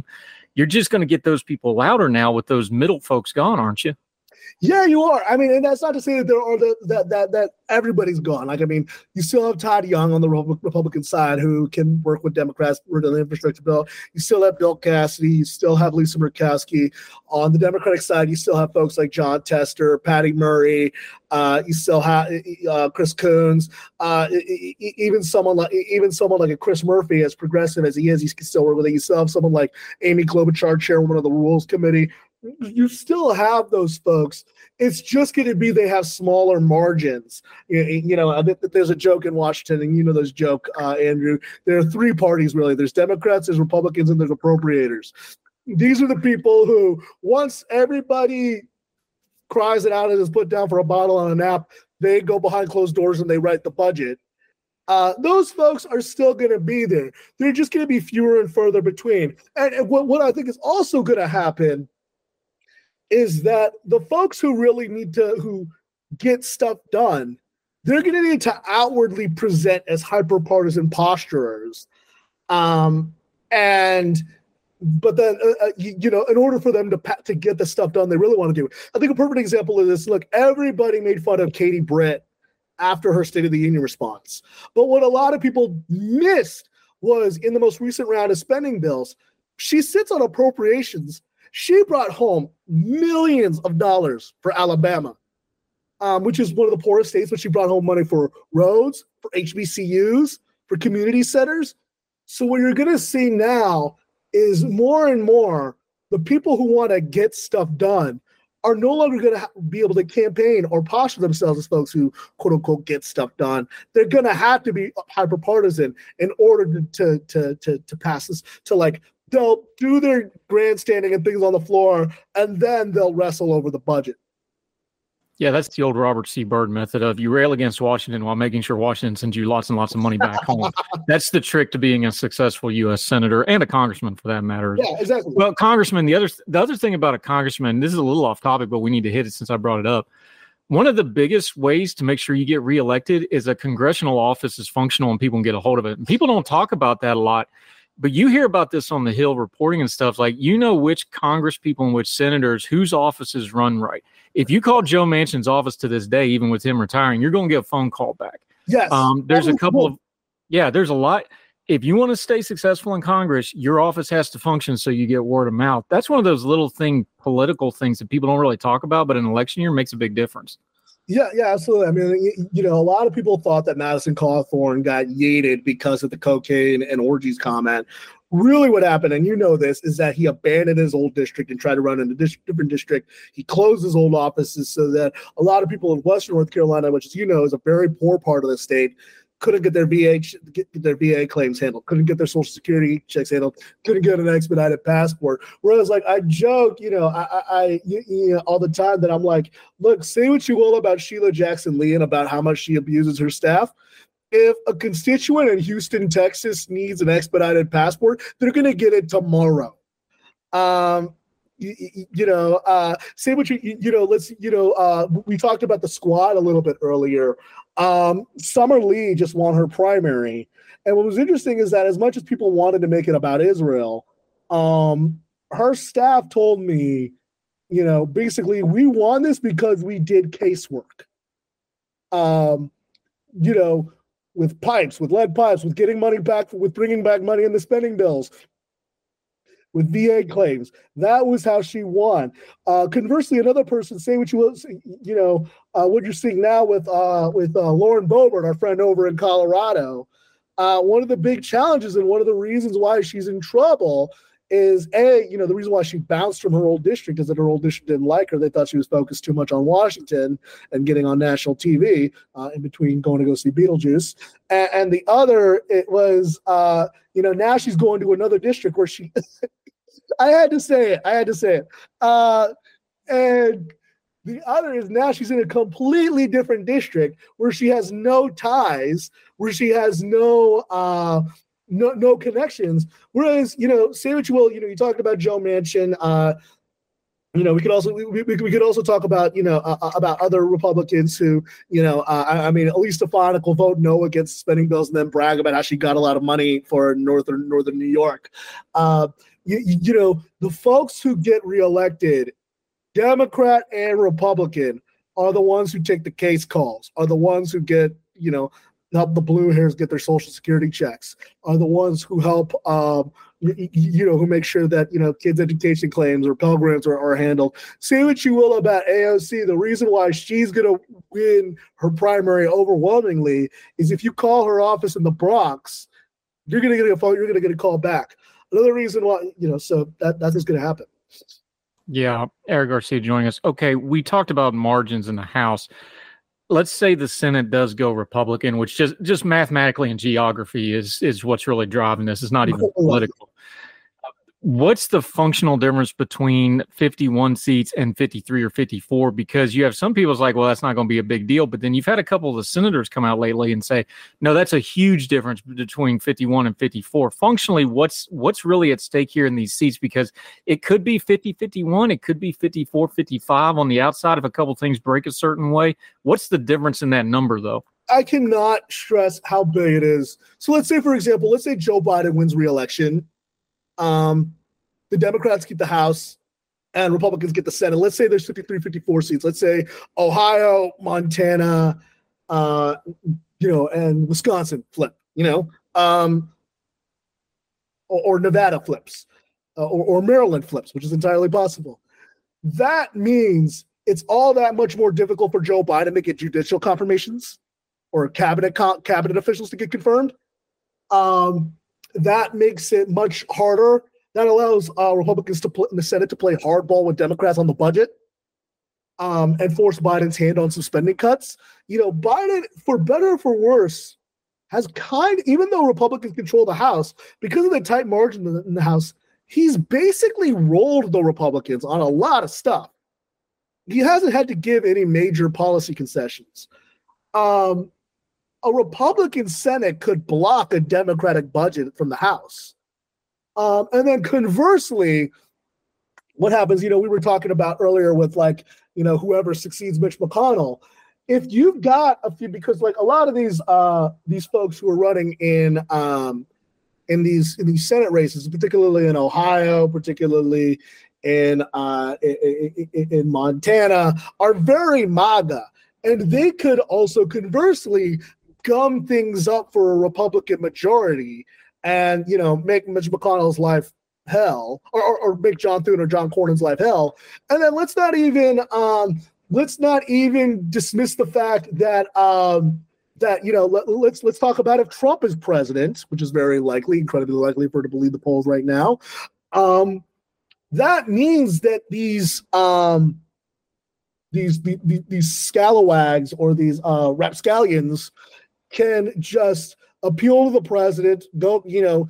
you're just going to get those people louder now with those middle folks gone, aren't you? Yeah, you are. I mean, and that's not to say that there are the, that that that everybody's gone. Like, I mean, you still have Todd Young on the Republican side who can work with Democrats for the infrastructure bill. You still have Bill Cassidy. You still have Lisa Murkowski. On the Democratic side, you still have folks like John Tester, Patty Murray. Uh, you still have uh, Chris Coons. Uh, even someone like even someone like a Chris Murphy, as progressive as he is, he can still work with it. You still have someone like Amy Klobuchar, chairwoman of the Rules Committee. You still have those folks. It's just going to be they have smaller margins. You, you know, there's a joke in Washington, and you know this joke, uh, Andrew. There are three parties, really. There's Democrats, there's Republicans, and there's appropriators. These are the people who, once everybody cries it out and is put down for a bottle on a nap, they go behind closed doors and they write the budget. Uh, those folks are still going to be there. They're just going to be fewer and further between. And, and what, what I think is also going to happen is that the folks who really need to, who get stuff done, they're going to need to outwardly present as hyper-partisan posturers. Um, and, but then, uh, you, you know, in order for them to to get the stuff done they really want to do. I think a perfect example of this, look, everybody made fun of Katie Britt after her State of the Union response. But what a lot of people missed was in the most recent round of spending bills, she sits on appropriations. She brought home millions of dollars for Alabama, um, which is one of the poorest states, but she brought home money for roads, for H B C Us, for community centers. So what you're going to see now is more and more the people who want to get stuff done are no longer going to ha- be able to campaign or posture themselves as folks who, quote unquote, get stuff done. They're going to have to be hyper-partisan in order to, to, to, to pass this, to like, they'll do their grandstanding and things on the floor, and then they'll wrestle over the budget. Yeah, that's the old Robert C. Byrd method of you rail against Washington while making sure Washington sends you lots and lots of money back home. That's the trick to being a successful U S senator and a congressman, for that matter. Yeah, exactly. Well, congressman, the other the other thing about a congressman, this is a little off topic, but we need to hit it since I brought it up. One of the biggest ways to make sure you get reelected is a congressional office is functional and people can get a hold of it. And people don't talk about that a lot. But you hear about this on the Hill reporting and stuff, like, you know, which Congress people and which senators, whose offices run right. If you call Joe Manchin's office to this day, even with him retiring, you're going to get a phone call back. Yes. Um, there's a couple of, yeah, there's a lot. If you want to stay successful in Congress, your office has to function so you get word of mouth. That's one of those little thing, political things that people don't really talk about, but in an election year makes a big difference. Yeah, yeah, absolutely. I mean, you, you know, a lot of people thought that Madison Cawthorn got yeeted because of the cocaine and orgies comment. Really what happened, and you know this, is that he abandoned his old district and tried to run in a dis- different district. He closed his old offices so that a lot of people in Western North Carolina, which, as you know, is a very poor part of the state, couldn't get their V A get their V A claims handled, couldn't get their Social Security checks handled, couldn't get an expedited passport. Whereas, like, I joke, you know, I, I, I you, you know, all the time that I'm like, look, say what you will about Sheila Jackson Lee and about how much she abuses her staff. If a constituent in Houston, Texas needs an expedited passport, they're going to get it tomorrow. Um, you, you know, uh, say what you, you know, let's, you know, uh, we talked about the squad a little bit earlier. Um, Summer Lee just won her primary. And what was interesting is that as much as people wanted to make it about Israel, um, her staff told me, you know, basically, we won this because we did casework. Um, you know, with pipes, with lead pipes, with getting money back, with bringing back money in the spending bills, with V A claims. That was how she won. Uh, conversely, another person, say what you will, you know, uh, what you're seeing now with uh, with uh, Lauren Boebert, our friend over in Colorado. Uh, one of the big challenges and one of the reasons why she's in trouble is, A, you know, the reason why she bounced from her old district is that her old district didn't like her. They thought she was focused too much on Washington and getting on national T V uh, in between going to go see Beetlejuice. And, and the other, it was, uh, you know, now she's going to another district where she, I had to say it, I had to say it. Uh, and the other is now she's in a completely different district where she has no ties, where she has no, uh, No, no connections. Whereas, you know, say what you will, you know, you talked about Joe Manchin. Uh, You know, we could also we, we, we could also talk about you know uh, about other Republicans who you know uh, I, I mean Elise Stefanik will vote no against spending bills and then brag about how she got a lot of money for northern northern New York. Uh, you, you know the folks who get reelected, Democrat and Republican, are the ones who take the case calls, are the ones who get you know help the blue hairs get their Social Security checks, are the ones who help. Um, you know, who make sure that, you know, kids' education claims or Pell Grants are, are handled. Say what you will about A O C. The reason why she's going to win her primary overwhelmingly is if you call her office in the Bronx, you're going to get a phone, you're going to get a call back. Another reason why, you know, so that, that's what's going to happen. Yeah. Eric Garcia joining us. Okay. We talked about margins in the House. Let's say the Senate does go Republican, which just, just mathematically and geography is is what's really driving this. It's not even political. What's the functional difference between fifty-one seats and fifty-three or fifty-four? Because you have some people's like, well, that's not going to be a big deal. But then you've had a couple of the senators come out lately and say, no, that's a huge difference between fifty-one and fifty-four. Functionally, what's what's really at stake here in these seats? Because it could be fifty fifty-one. It could be fifty-four fifty-five on the outside if a couple things break a certain way. What's the difference in that number, though? I cannot stress how big it is. So let's say, for example, let's say Joe Biden wins re-election. Um, the Democrats keep the House and Republicans get the Senate. Let's say there's fifty-three, fifty-four seats. Let's say Ohio, Montana, uh, you know, and Wisconsin flip, you know, um, or, or Nevada flips, uh, or, or Maryland flips, which is entirely possible. That means it's all that much more difficult for Joe Biden to get judicial confirmations or cabinet co- cabinet officials to get confirmed. Um, That makes it much harder. That allows uh, Republicans to put in the Senate to play hardball with Democrats on the budget um, and force Biden's hand on some spending cuts. You know, Biden, for better or for worse, has kind, even though Republicans control the House, because of the tight margin in the, in the House, he's basically rolled the Republicans on a lot of stuff. He hasn't had to give any major policy concessions. Um, A Republican Senate could block a Democratic budget from the House. Um, and then conversely, what happens, you know, we were talking about earlier with like, you know, whoever succeeds Mitch McConnell. If you've got a few, because like a lot of these uh, these folks who are running in um, in these in these Senate races, particularly in Ohio, particularly in uh, in, in Montana, are very MAGA. And they could also conversely gum things up for a Republican majority and, you know, make Mitch McConnell's life hell or, or, or make John Thune or John Cornyn's life hell. And then let's not even um, let's not even dismiss the fact that um, that, you know, let, let's let's talk about if Trump is president, which is very likely, incredibly likely for her to believe the polls right now. Um, that means that these um, these, these these scalawags or these uh, rapscallions can just appeal to the president, go, you know,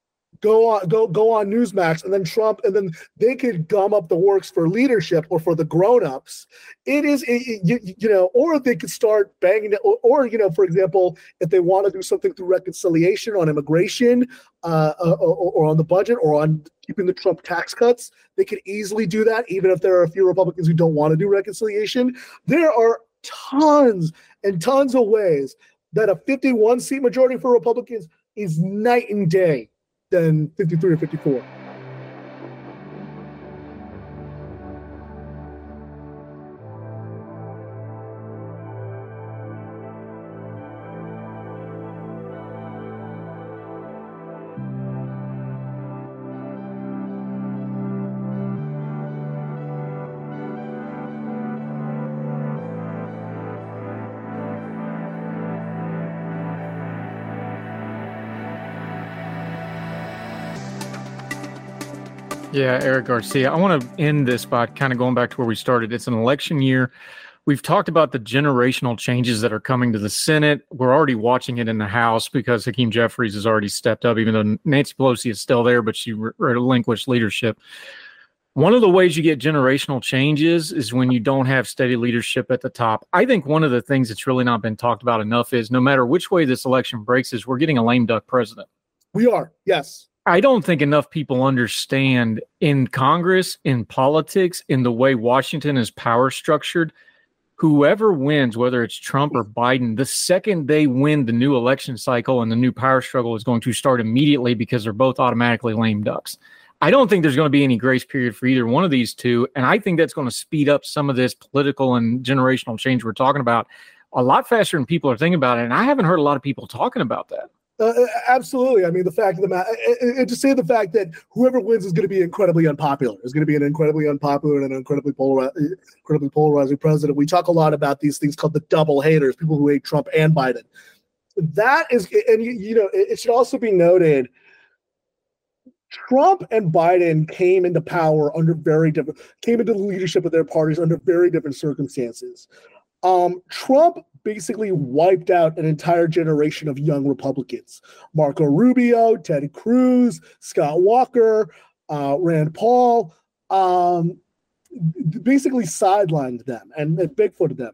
go on, go, go on Newsmax, and then Trump, and then they could gum up the works for leadership or for the grown-ups. It is, it, you, you know, or they could start banging it, or, or, you know, for example, if they want to do something through reconciliation on immigration, uh, or, or on the budget, or on keeping the Trump tax cuts, they could easily do that, even if there are a few Republicans who don't want to do reconciliation. There are tons and tons of ways that a fifty-one seat majority for Republicans is night and day than fifty-three or fifty-four. Yeah, Eric Garcia. I want to end this by kind of going back to where we started. It's an election year. We've talked about the generational changes that are coming to the Senate. We're already watching it in the House because Hakeem Jeffries has already stepped up, even though Nancy Pelosi is still there, but she re- relinquished leadership. One of the ways you get generational changes is when you don't have steady leadership at the top. I think one of the things that's really not been talked about enough is no matter which way this election breaks is we're getting a lame duck president. We are, yes. I don't think enough people understand in Congress, in politics, in the way Washington is power structured, whoever wins, whether it's Trump or Biden, the second they win the new election cycle and the new power struggle is going to start immediately because they're both automatically lame ducks. I don't think there's going to be any grace period for either one of these two. And I think that's going to speed up some of this political and generational change we're talking about a lot faster than people are thinking about it. And I haven't heard a lot of people talking about that. Uh, absolutely. I mean, the fact of the matter, and to say the fact that whoever wins is going to be incredibly unpopular, is going to be an incredibly unpopular and an incredibly, polari- incredibly polarizing president. We talk a lot about these things called the double haters, people who hate Trump and Biden. That is, and you, you know, it should also be noted, Trump and Biden came into power under very different, came into the leadership of their parties under very different circumstances. Um, Trump basically wiped out an entire generation of young Republicans. Marco Rubio, Ted Cruz, Scott Walker, uh, Rand Paul, um, basically sidelined them and, and bigfooted them.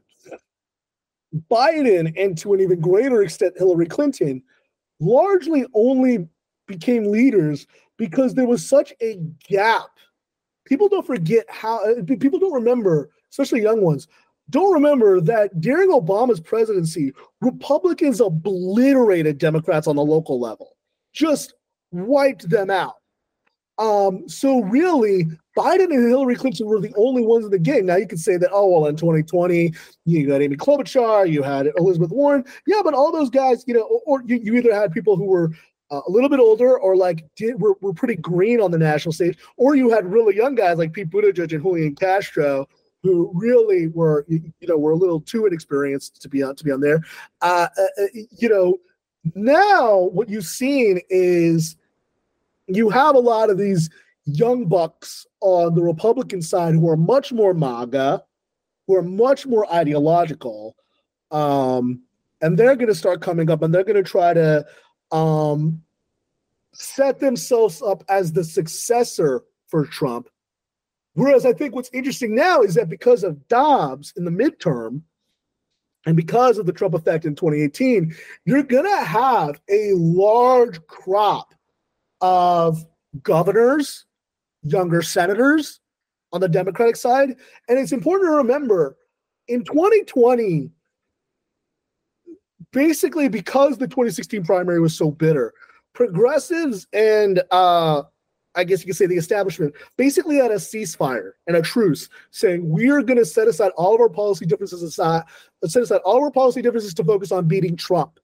Biden, and to an even greater extent, Hillary Clinton, largely only became leaders because there was such a gap. People don't forget how, people don't remember, especially young ones, don't remember that during Obama's presidency, Republicans obliterated Democrats on the local level, just wiped them out. Um, so really, Biden and Hillary Clinton were the only ones in the game. Now you could say that, oh, well, in twenty twenty, you got Amy Klobuchar, you had Elizabeth Warren. Yeah, but all those guys, you know, or, or you, you either had people who were uh, a little bit older or like did, were, were pretty green on the national stage, or you had really young guys like Pete Buttigieg and Julian Castro, who really were, you know, were a little too inexperienced to be on to be on there. Uh, uh, you know, now what you've seen is you have a lot of these young bucks on the Republican side who are much more MAGA, who are much more ideological, um, and they're going to start coming up, and they're going to try to um, set themselves up as the successor for Trump. Whereas I think what's interesting now is that because of Dobbs in the midterm and because of the Trump effect in twenty eighteen, you're going to have a large crop of governors, younger senators on the Democratic side. And it's important to remember in twenty twenty, basically because the twenty sixteen primary was so bitter, progressives and uh, I guess you could say the establishment basically had a ceasefire and a truce saying we're going to set aside all of our policy differences aside, set aside all of our policy differences to focus on beating Trump.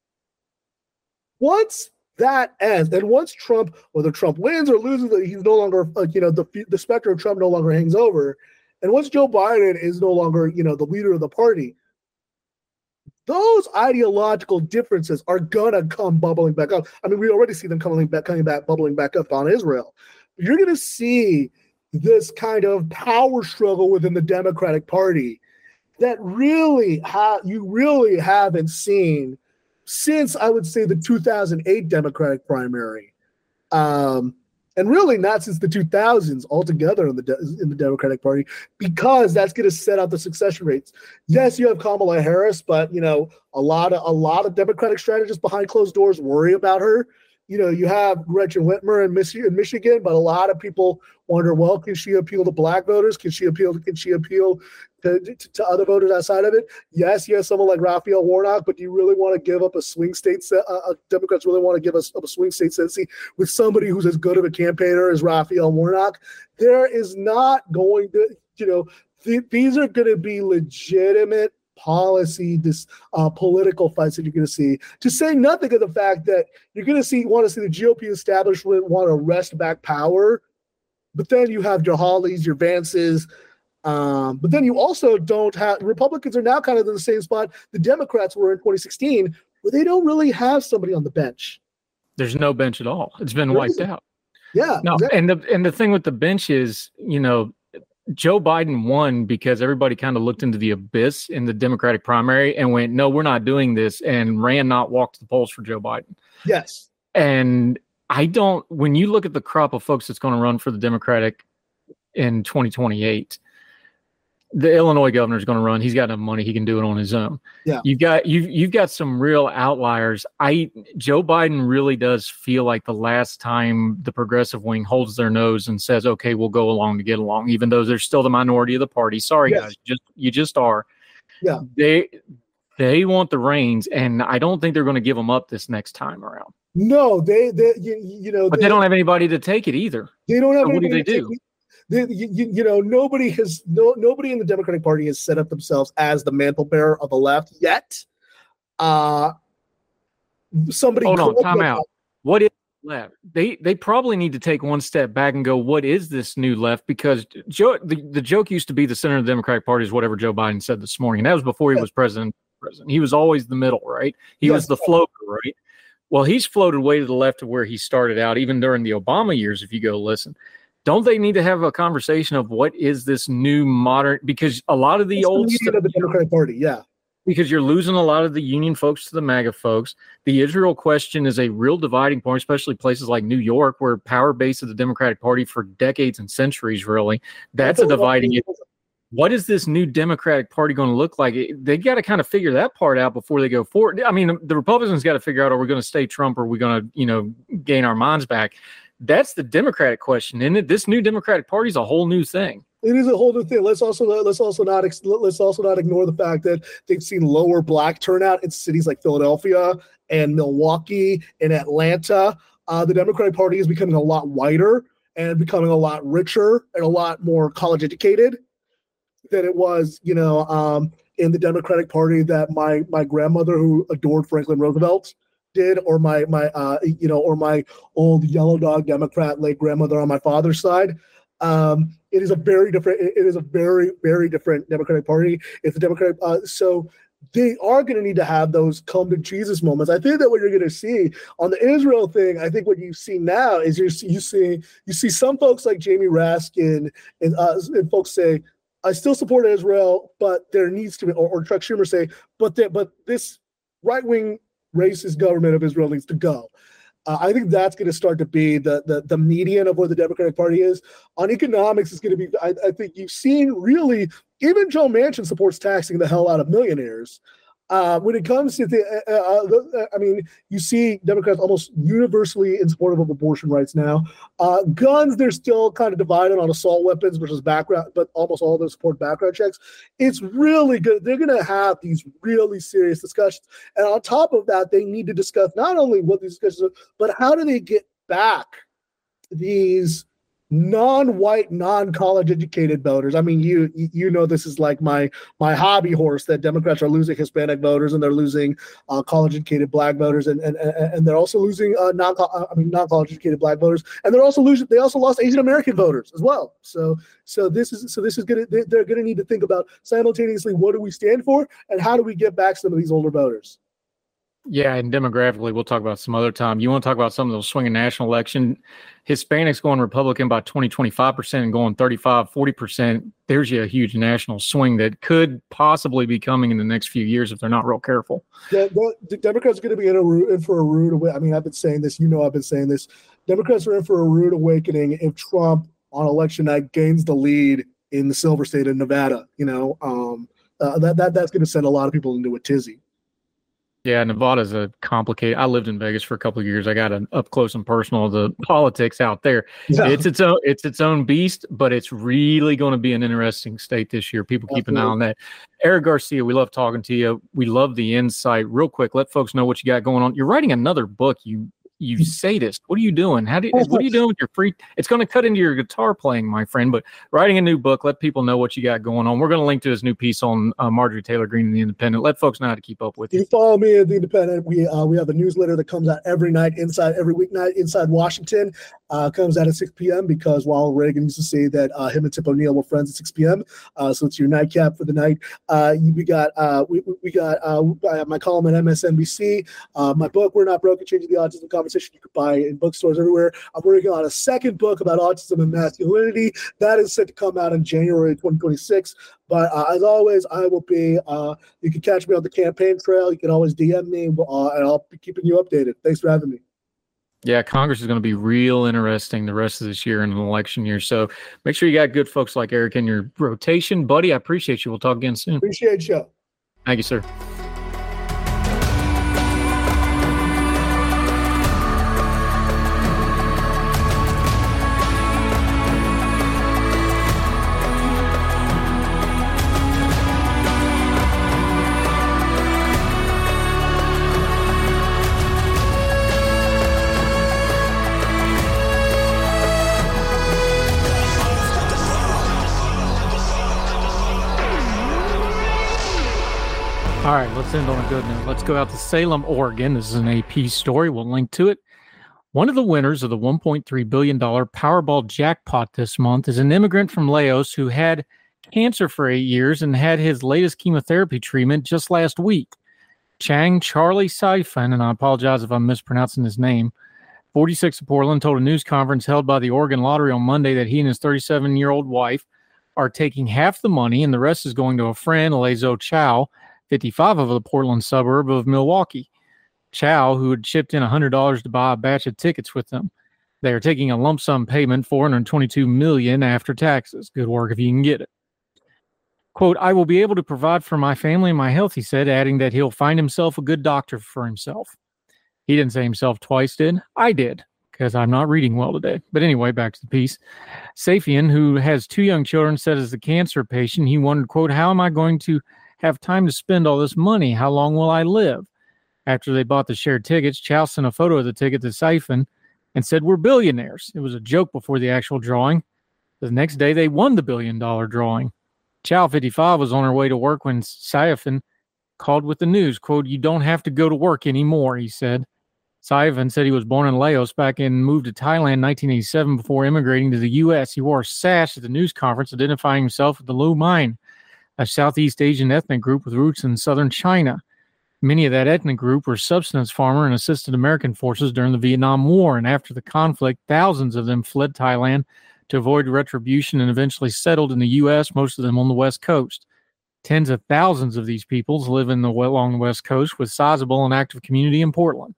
Once that ends, and once Trump, whether Trump wins or loses, he's no longer, uh, you know, the, the specter of Trump no longer hangs over. And once Joe Biden is no longer, you know, the leader of the party, those ideological differences are gonna come bubbling back up. I mean, we already see them coming back, coming back, bubbling back up on Israel. You're gonna see this kind of power struggle within the Democratic Party that really ha- you really haven't seen since, I would say, the two thousand eight Democratic primary, um, and really not since the two thousands altogether in the de- in the Democratic Party, because that's going to set out the succession rates. Yes, you have Kamala Harris, but you know a lot of a lot of Democratic strategists behind closed doors worry about her. You know, you have Gretchen Whitmer in, Mich- in Michigan, but a lot of people wonder, well, can she appeal to black voters? Can she appeal? Can she appeal to, to, to other voters outside of it? Yes, you have someone like Raphael Warnock, but do you really want to give up a swing state? Se- uh, Democrats really want to give us up a swing state Senate with somebody who's as good of a campaigner as Raphael Warnock? There is not going to, you know, th- these are going to be legitimate policy, this uh, political fights that you're going to see, to say nothing of the fact that you're going to see, want to see the G O P establishment want to wrest back power, but then you have your Hawleys, your Vances, um, but then you also don't have, Republicans are now kind of in the same spot the Democrats were in twenty sixteen, where they don't really have somebody on the bench. There's no bench at all. It's been There wiped isn't. out. Yeah. No, exactly. and the and the thing with the bench is, you know, Joe Biden won because everybody kind of looked into the abyss in the Democratic primary and went, no, we're not doing this, and ran not walk to the polls for Joe Biden. Yes. And I don't, when you look at the crop of folks that's going to run for the Democratic in twenty twenty-eight, the Illinois governor is going to run. He's got enough money; he can do it on his own. Yeah, you've got you've you've got some real outliers. I Joe Biden really does feel like the last time the progressive wing holds their nose and says, "Okay, we'll go along to get along," even though they're still the minority of the party. Sorry, yes. guys, just you just are. Yeah, they they want the reins, and I don't think they're going to give them up this next time around. No, they they you, you know, but they, they don't have anybody to take it either. They don't have. So what do they do? They, you, you know, nobody has no nobody in the Democratic Party has set up themselves as the mantle bearer of the left yet. Uh somebody hold on, time out. What is left? They they probably need to take one step back and go, what is this new left? Because Joe, the, the joke used to be the center of the Democratic Party is whatever Joe Biden said this morning, and that was before he yeah. was president. President, he was always the middle, right? He yes. was the floater, right? Well, he's floated way to the left of where he started out, even during the Obama years. If you go listen. Don't they need to have a conversation of what is this new modern? Because a lot of the it's old the stuff, of the Democratic Party, yeah. Because you're losing a lot of the union folks to the MAGA folks. The Israel question is a real dividing point, especially places like New York, where power base of the Democratic Party for decades and centuries, really. That's a dividing issue. What is this new Democratic Party going to look like? They got to kind of figure that part out before they go forward. I mean, the Republicans got to figure out, are we going to stay Trump or are we going to, you know, gain our minds back? That's the Democratic question, isn't it? This new Democratic Party is a whole new thing. It is a whole new thing. Let's also let's also not let's also not ignore the fact that they've seen lower black turnout in cities like Philadelphia and Milwaukee and Atlanta. Uh, the Democratic Party is becoming a lot whiter and becoming a lot richer and a lot more college educated than it was, you know, um, in the Democratic Party that my my grandmother, who adored Franklin Roosevelt, did, or my my uh you know, or my old yellow dog Democrat late grandmother on my father's side. Um, it is a very different. It is a very very different Democratic Party. It's a Democratic. Uh, so they are going to need to have those come to Jesus moments. I think that what you're going to see on the Israel thing, I think what you see now is you see you see you see some folks like Jamie Raskin and uh, and folks say, I still support Israel, but there needs to be, or, or Chuck Schumer say, but there, but this right wing racist government of Israel needs to go. Uh, I think that's going to start to be the, the the median of where the Democratic Party is. On economics, it's going to be, I, I think you've seen really, even Joe Manchin supports taxing the hell out of millionaires. Uh, when it comes to the, uh, uh, I mean, you see Democrats almost universally in support of abortion rights now. Uh, guns, they're still kind of divided on assault weapons versus background, but almost all of them support background checks. It's really good. They're going to have these really serious discussions. And on top of that, they need to discuss not only what these discussions are, but how do they get back these non-white, non-college educated voters. I mean, you you know this is like my my hobby horse, that Democrats are losing Hispanic voters and they're losing uh, college educated black voters, and and and they're also losing uh, non I mean non college educated black voters, and they're also losing they also lost Asian American voters as well. So so this is so this is gonna they're gonna need to think about simultaneously, what do we stand for and how do we get back some of these older voters. Yeah, and demographically, we'll talk about some other time. You want to talk about some of those swinging national election, Hispanics going Republican by twenty, twenty-five percent and going thirty-five, forty percent. There's you a huge national swing that could possibly be coming in the next few years if they're not real careful. The, the, the Democrats are going to be in, a, in for a rude awakening. I mean, I've been saying this. You know, I've been saying this. Democrats are in for a rude awakening if Trump on election night gains the lead in the Silver State of Nevada. You know, um, uh, that that that's going to send a lot of people into a tizzy. Yeah, Nevada's a complicated. I lived in Vegas for a couple of years. I got an up close and personal of the politics out there. Yeah. It's its own. It's its own beast, but it's really going to be an interesting state this year. People keep Absolutely. An eye on that. Eric Garcia, we love talking to you. We love the insight. Real quick, let folks know what you got going on. You're writing another book. You you sadist. What are you doing? How do you, what are you doing with your free? It's going to cut into your guitar playing, my friend. But writing a new book, let people know what you got going on. We're going to link to his new piece on uh, Marjorie Taylor Greene and the Independent. Let folks know how to keep up with you. You follow me at the Independent. We uh, we have a newsletter that comes out every night inside every weeknight inside Washington. Uh, comes out at six p.m. because Ronald Reagan used to say that uh, him and Tip O'Neill were friends at six p.m. Uh, so it's your nightcap for the night. Uh, we got uh, we we got uh, my column at M S N B C. Uh, my book, We're Not Broken: Changing the Autism Conversation. You can buy in bookstores everywhere. I'm working on a second book about autism and masculinity that is set to come out in January twenty twenty-six. But uh, as always, I will be. Uh, you can catch me on the campaign trail. You can always D M me, uh, and I'll be keeping you updated. Thanks for having me. Yeah, Congress is going to be real interesting the rest of this year in an election year. So make sure you got good folks like Eric in your rotation. Buddy, I appreciate you. We'll talk again soon. Appreciate you. Thank you, sir. All right, let's end on a good note. Let's go out to Salem, Oregon. This is an A P story. We'll link to it. One of the winners of the one point three billion dollars Powerball jackpot this month is an immigrant from Laos who had cancer for eight years and had his latest chemotherapy treatment just last week. Chang Charlie Siphon, and I apologize if I'm mispronouncing his name, forty-six of Portland, told a news conference held by the Oregon Lottery on Monday that he and his thirty-seven-year-old wife are taking half the money and the rest is going to a friend, Lezo Chow, fifty-five, of the Portland suburb of Milwaukee. Chow, who had chipped in one hundred dollars to buy a batch of tickets with them. They are taking a lump sum payment, four hundred twenty-two million dollars after taxes. Good work if you can get it. Quote, I will be able to provide for my family and my health, he said, adding that he'll find himself a good doctor for himself. He didn't say himself twice, did? I did, because I'm not reading well today. But anyway, back to the piece. Safian, who has two young children, said as a cancer patient, he wondered, quote, how am I going to have time to spend all this money? How long will I live? After they bought the shared tickets, Chow sent a photo of the ticket to Siphon and said, we're billionaires. It was a joke before the actual drawing. The next day, they won the billion-dollar drawing. Chow, fifty-five, was on her way to work when Siphon called with the news, quote, you don't have to go to work anymore, he said. Siphon said he was born in Laos back and moved to Thailand in nineteen eighty-seven before immigrating to the U S. He wore a sash at the news conference, identifying himself with the Lu Mine, a Southeast Asian ethnic group with roots in southern China. Many of that ethnic group were subsistence farmer and assisted American forces during the Vietnam War, and after the conflict, thousands of them fled Thailand to avoid retribution and eventually settled in the U S, most of them on the West Coast. Tens of thousands of these peoples live in the along the West Coast with sizable and active community in Portland.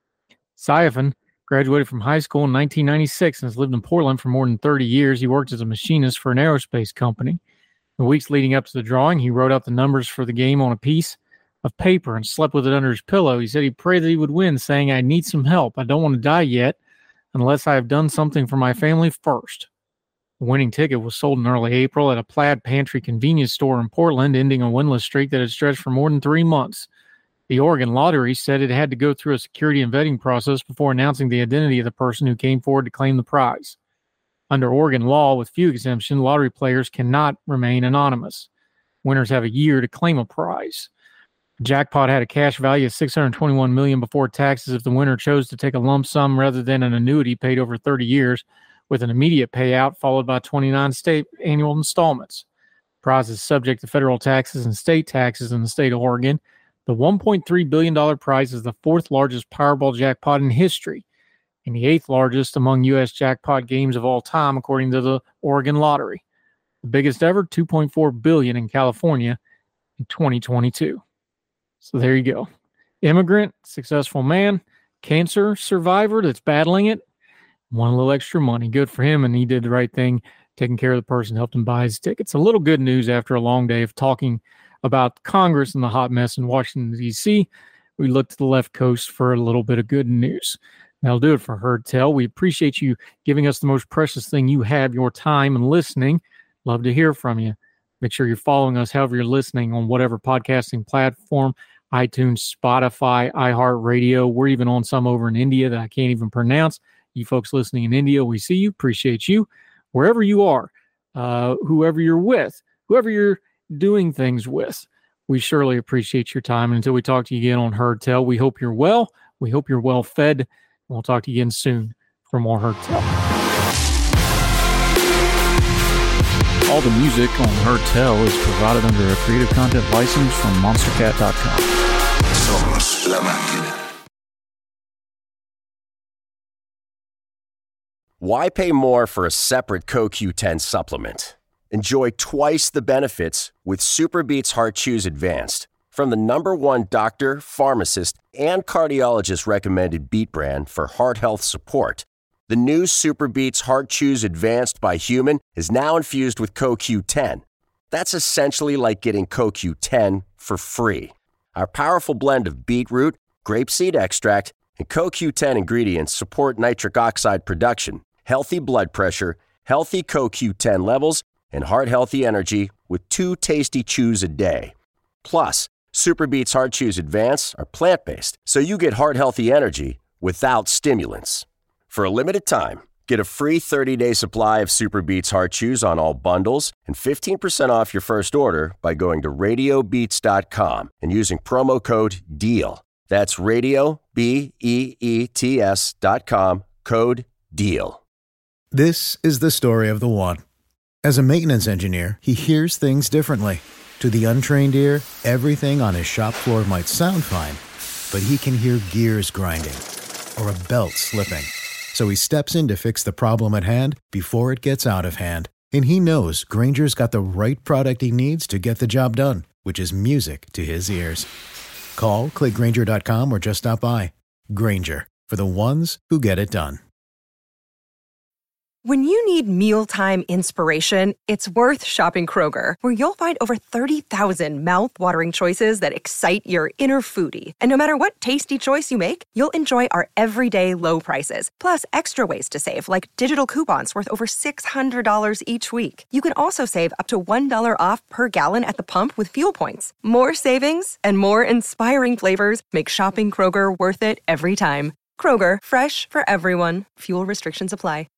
Siphon graduated from high school in nineteen ninety-six and has lived in Portland for more than thirty years. He worked as a machinist for an aerospace company. The weeks leading up to the drawing, he wrote out the numbers for the game on a piece of paper and slept with it under his pillow. He said he prayed that he would win, saying, I need some help. I don't want to die yet unless I have done something for my family first. The winning ticket was sold in early April at a Plaid Pantry convenience store in Portland, ending a winless streak that had stretched for more than three months. The Oregon Lottery said it had to go through a security and vetting process before announcing the identity of the person who came forward to claim the prize. Under Oregon law, with few exemptions, lottery players cannot remain anonymous. Winners have a year to claim a prize. The jackpot had a cash value of six hundred twenty-one million dollars before taxes if the winner chose to take a lump sum rather than an annuity paid over thirty years, with an immediate payout followed by twenty-nine state annual installments. The prize is subject to federal taxes and state taxes in the state of Oregon. The one point three billion dollars prize is the fourth largest Powerball jackpot in history and the eighth largest among U S jackpot games of all time, according to the Oregon Lottery. The biggest ever, two point four billion dollars in California in twenty twenty-two. So there you go. Immigrant, successful man, cancer survivor that's battling it, won a little extra money. Good for him, and he did the right thing, taking care of the person, helped him buy his tickets. A little good news after a long day of talking about Congress and the hot mess in Washington, D C We look to the left coast for a little bit of good news. That'll do it for Heard Tell. We appreciate you giving us the most precious thing you have, your time and listening. Love to hear from you. Make sure you're following us however you're listening on whatever podcasting platform, iTunes, Spotify, iHeartRadio. We're even on some over in India that I can't even pronounce. You folks listening in India, we see you, appreciate you. Wherever you are, uh, whoever you're with, whoever you're doing things with, we surely appreciate your time. And until we talk to you again on Heard Tell, we hope you're well. We hope you're well fed. We'll talk to you again soon for more Heard Tell. All the music on Heard Tell is provided under a Creative Content license from monster cat dot com. Somos la máquina. Why pay more for a separate C O Q ten supplement? Enjoy twice the benefits with SuperBeets Heart Chews Advanced from the number one doctor, pharmacist, and cardiologist recommended Beet brand for heart health support. The new SuperBeets Heart Chews Advanced by Human is now infused with C O Q ten. That's essentially like getting C O Q ten for free. Our powerful blend of beetroot, grapeseed extract, and C O Q ten ingredients support nitric oxide production, healthy blood pressure, healthy C O Q ten levels, and heart-healthy energy with two tasty chews a day. Plus, SuperBeets Heart Chews Advance are plant-based, so you get heart-healthy energy without stimulants. For a limited time, get a free thirty-day supply of SuperBeets Heart Chews on all bundles and fifteen percent off your first order by going to radio beets dot com and using promo code DEAL. That's radio, B E E T S dot com, code DEAL. This is the story of the one. As a maintenance engineer, he hears things differently. To the untrained ear, everything on his shop floor might sound fine, but he can hear gears grinding or a belt slipping. So he steps in to fix the problem at hand before it gets out of hand. And he knows Grainger's got the right product he needs to get the job done, which is music to his ears. Call, click Grainger dot com, or just stop by. Grainger, for the ones who get it done. When you need mealtime inspiration, it's worth shopping Kroger, where you'll find over thirty thousand mouth-watering choices that excite your inner foodie. And no matter what tasty choice you make, you'll enjoy our everyday low prices, plus extra ways to save, like digital coupons worth over six hundred dollars each week. You can also save up to one dollar off per gallon at the pump with fuel points. More savings and more inspiring flavors make shopping Kroger worth it every time. Kroger, fresh for everyone. Fuel restrictions apply.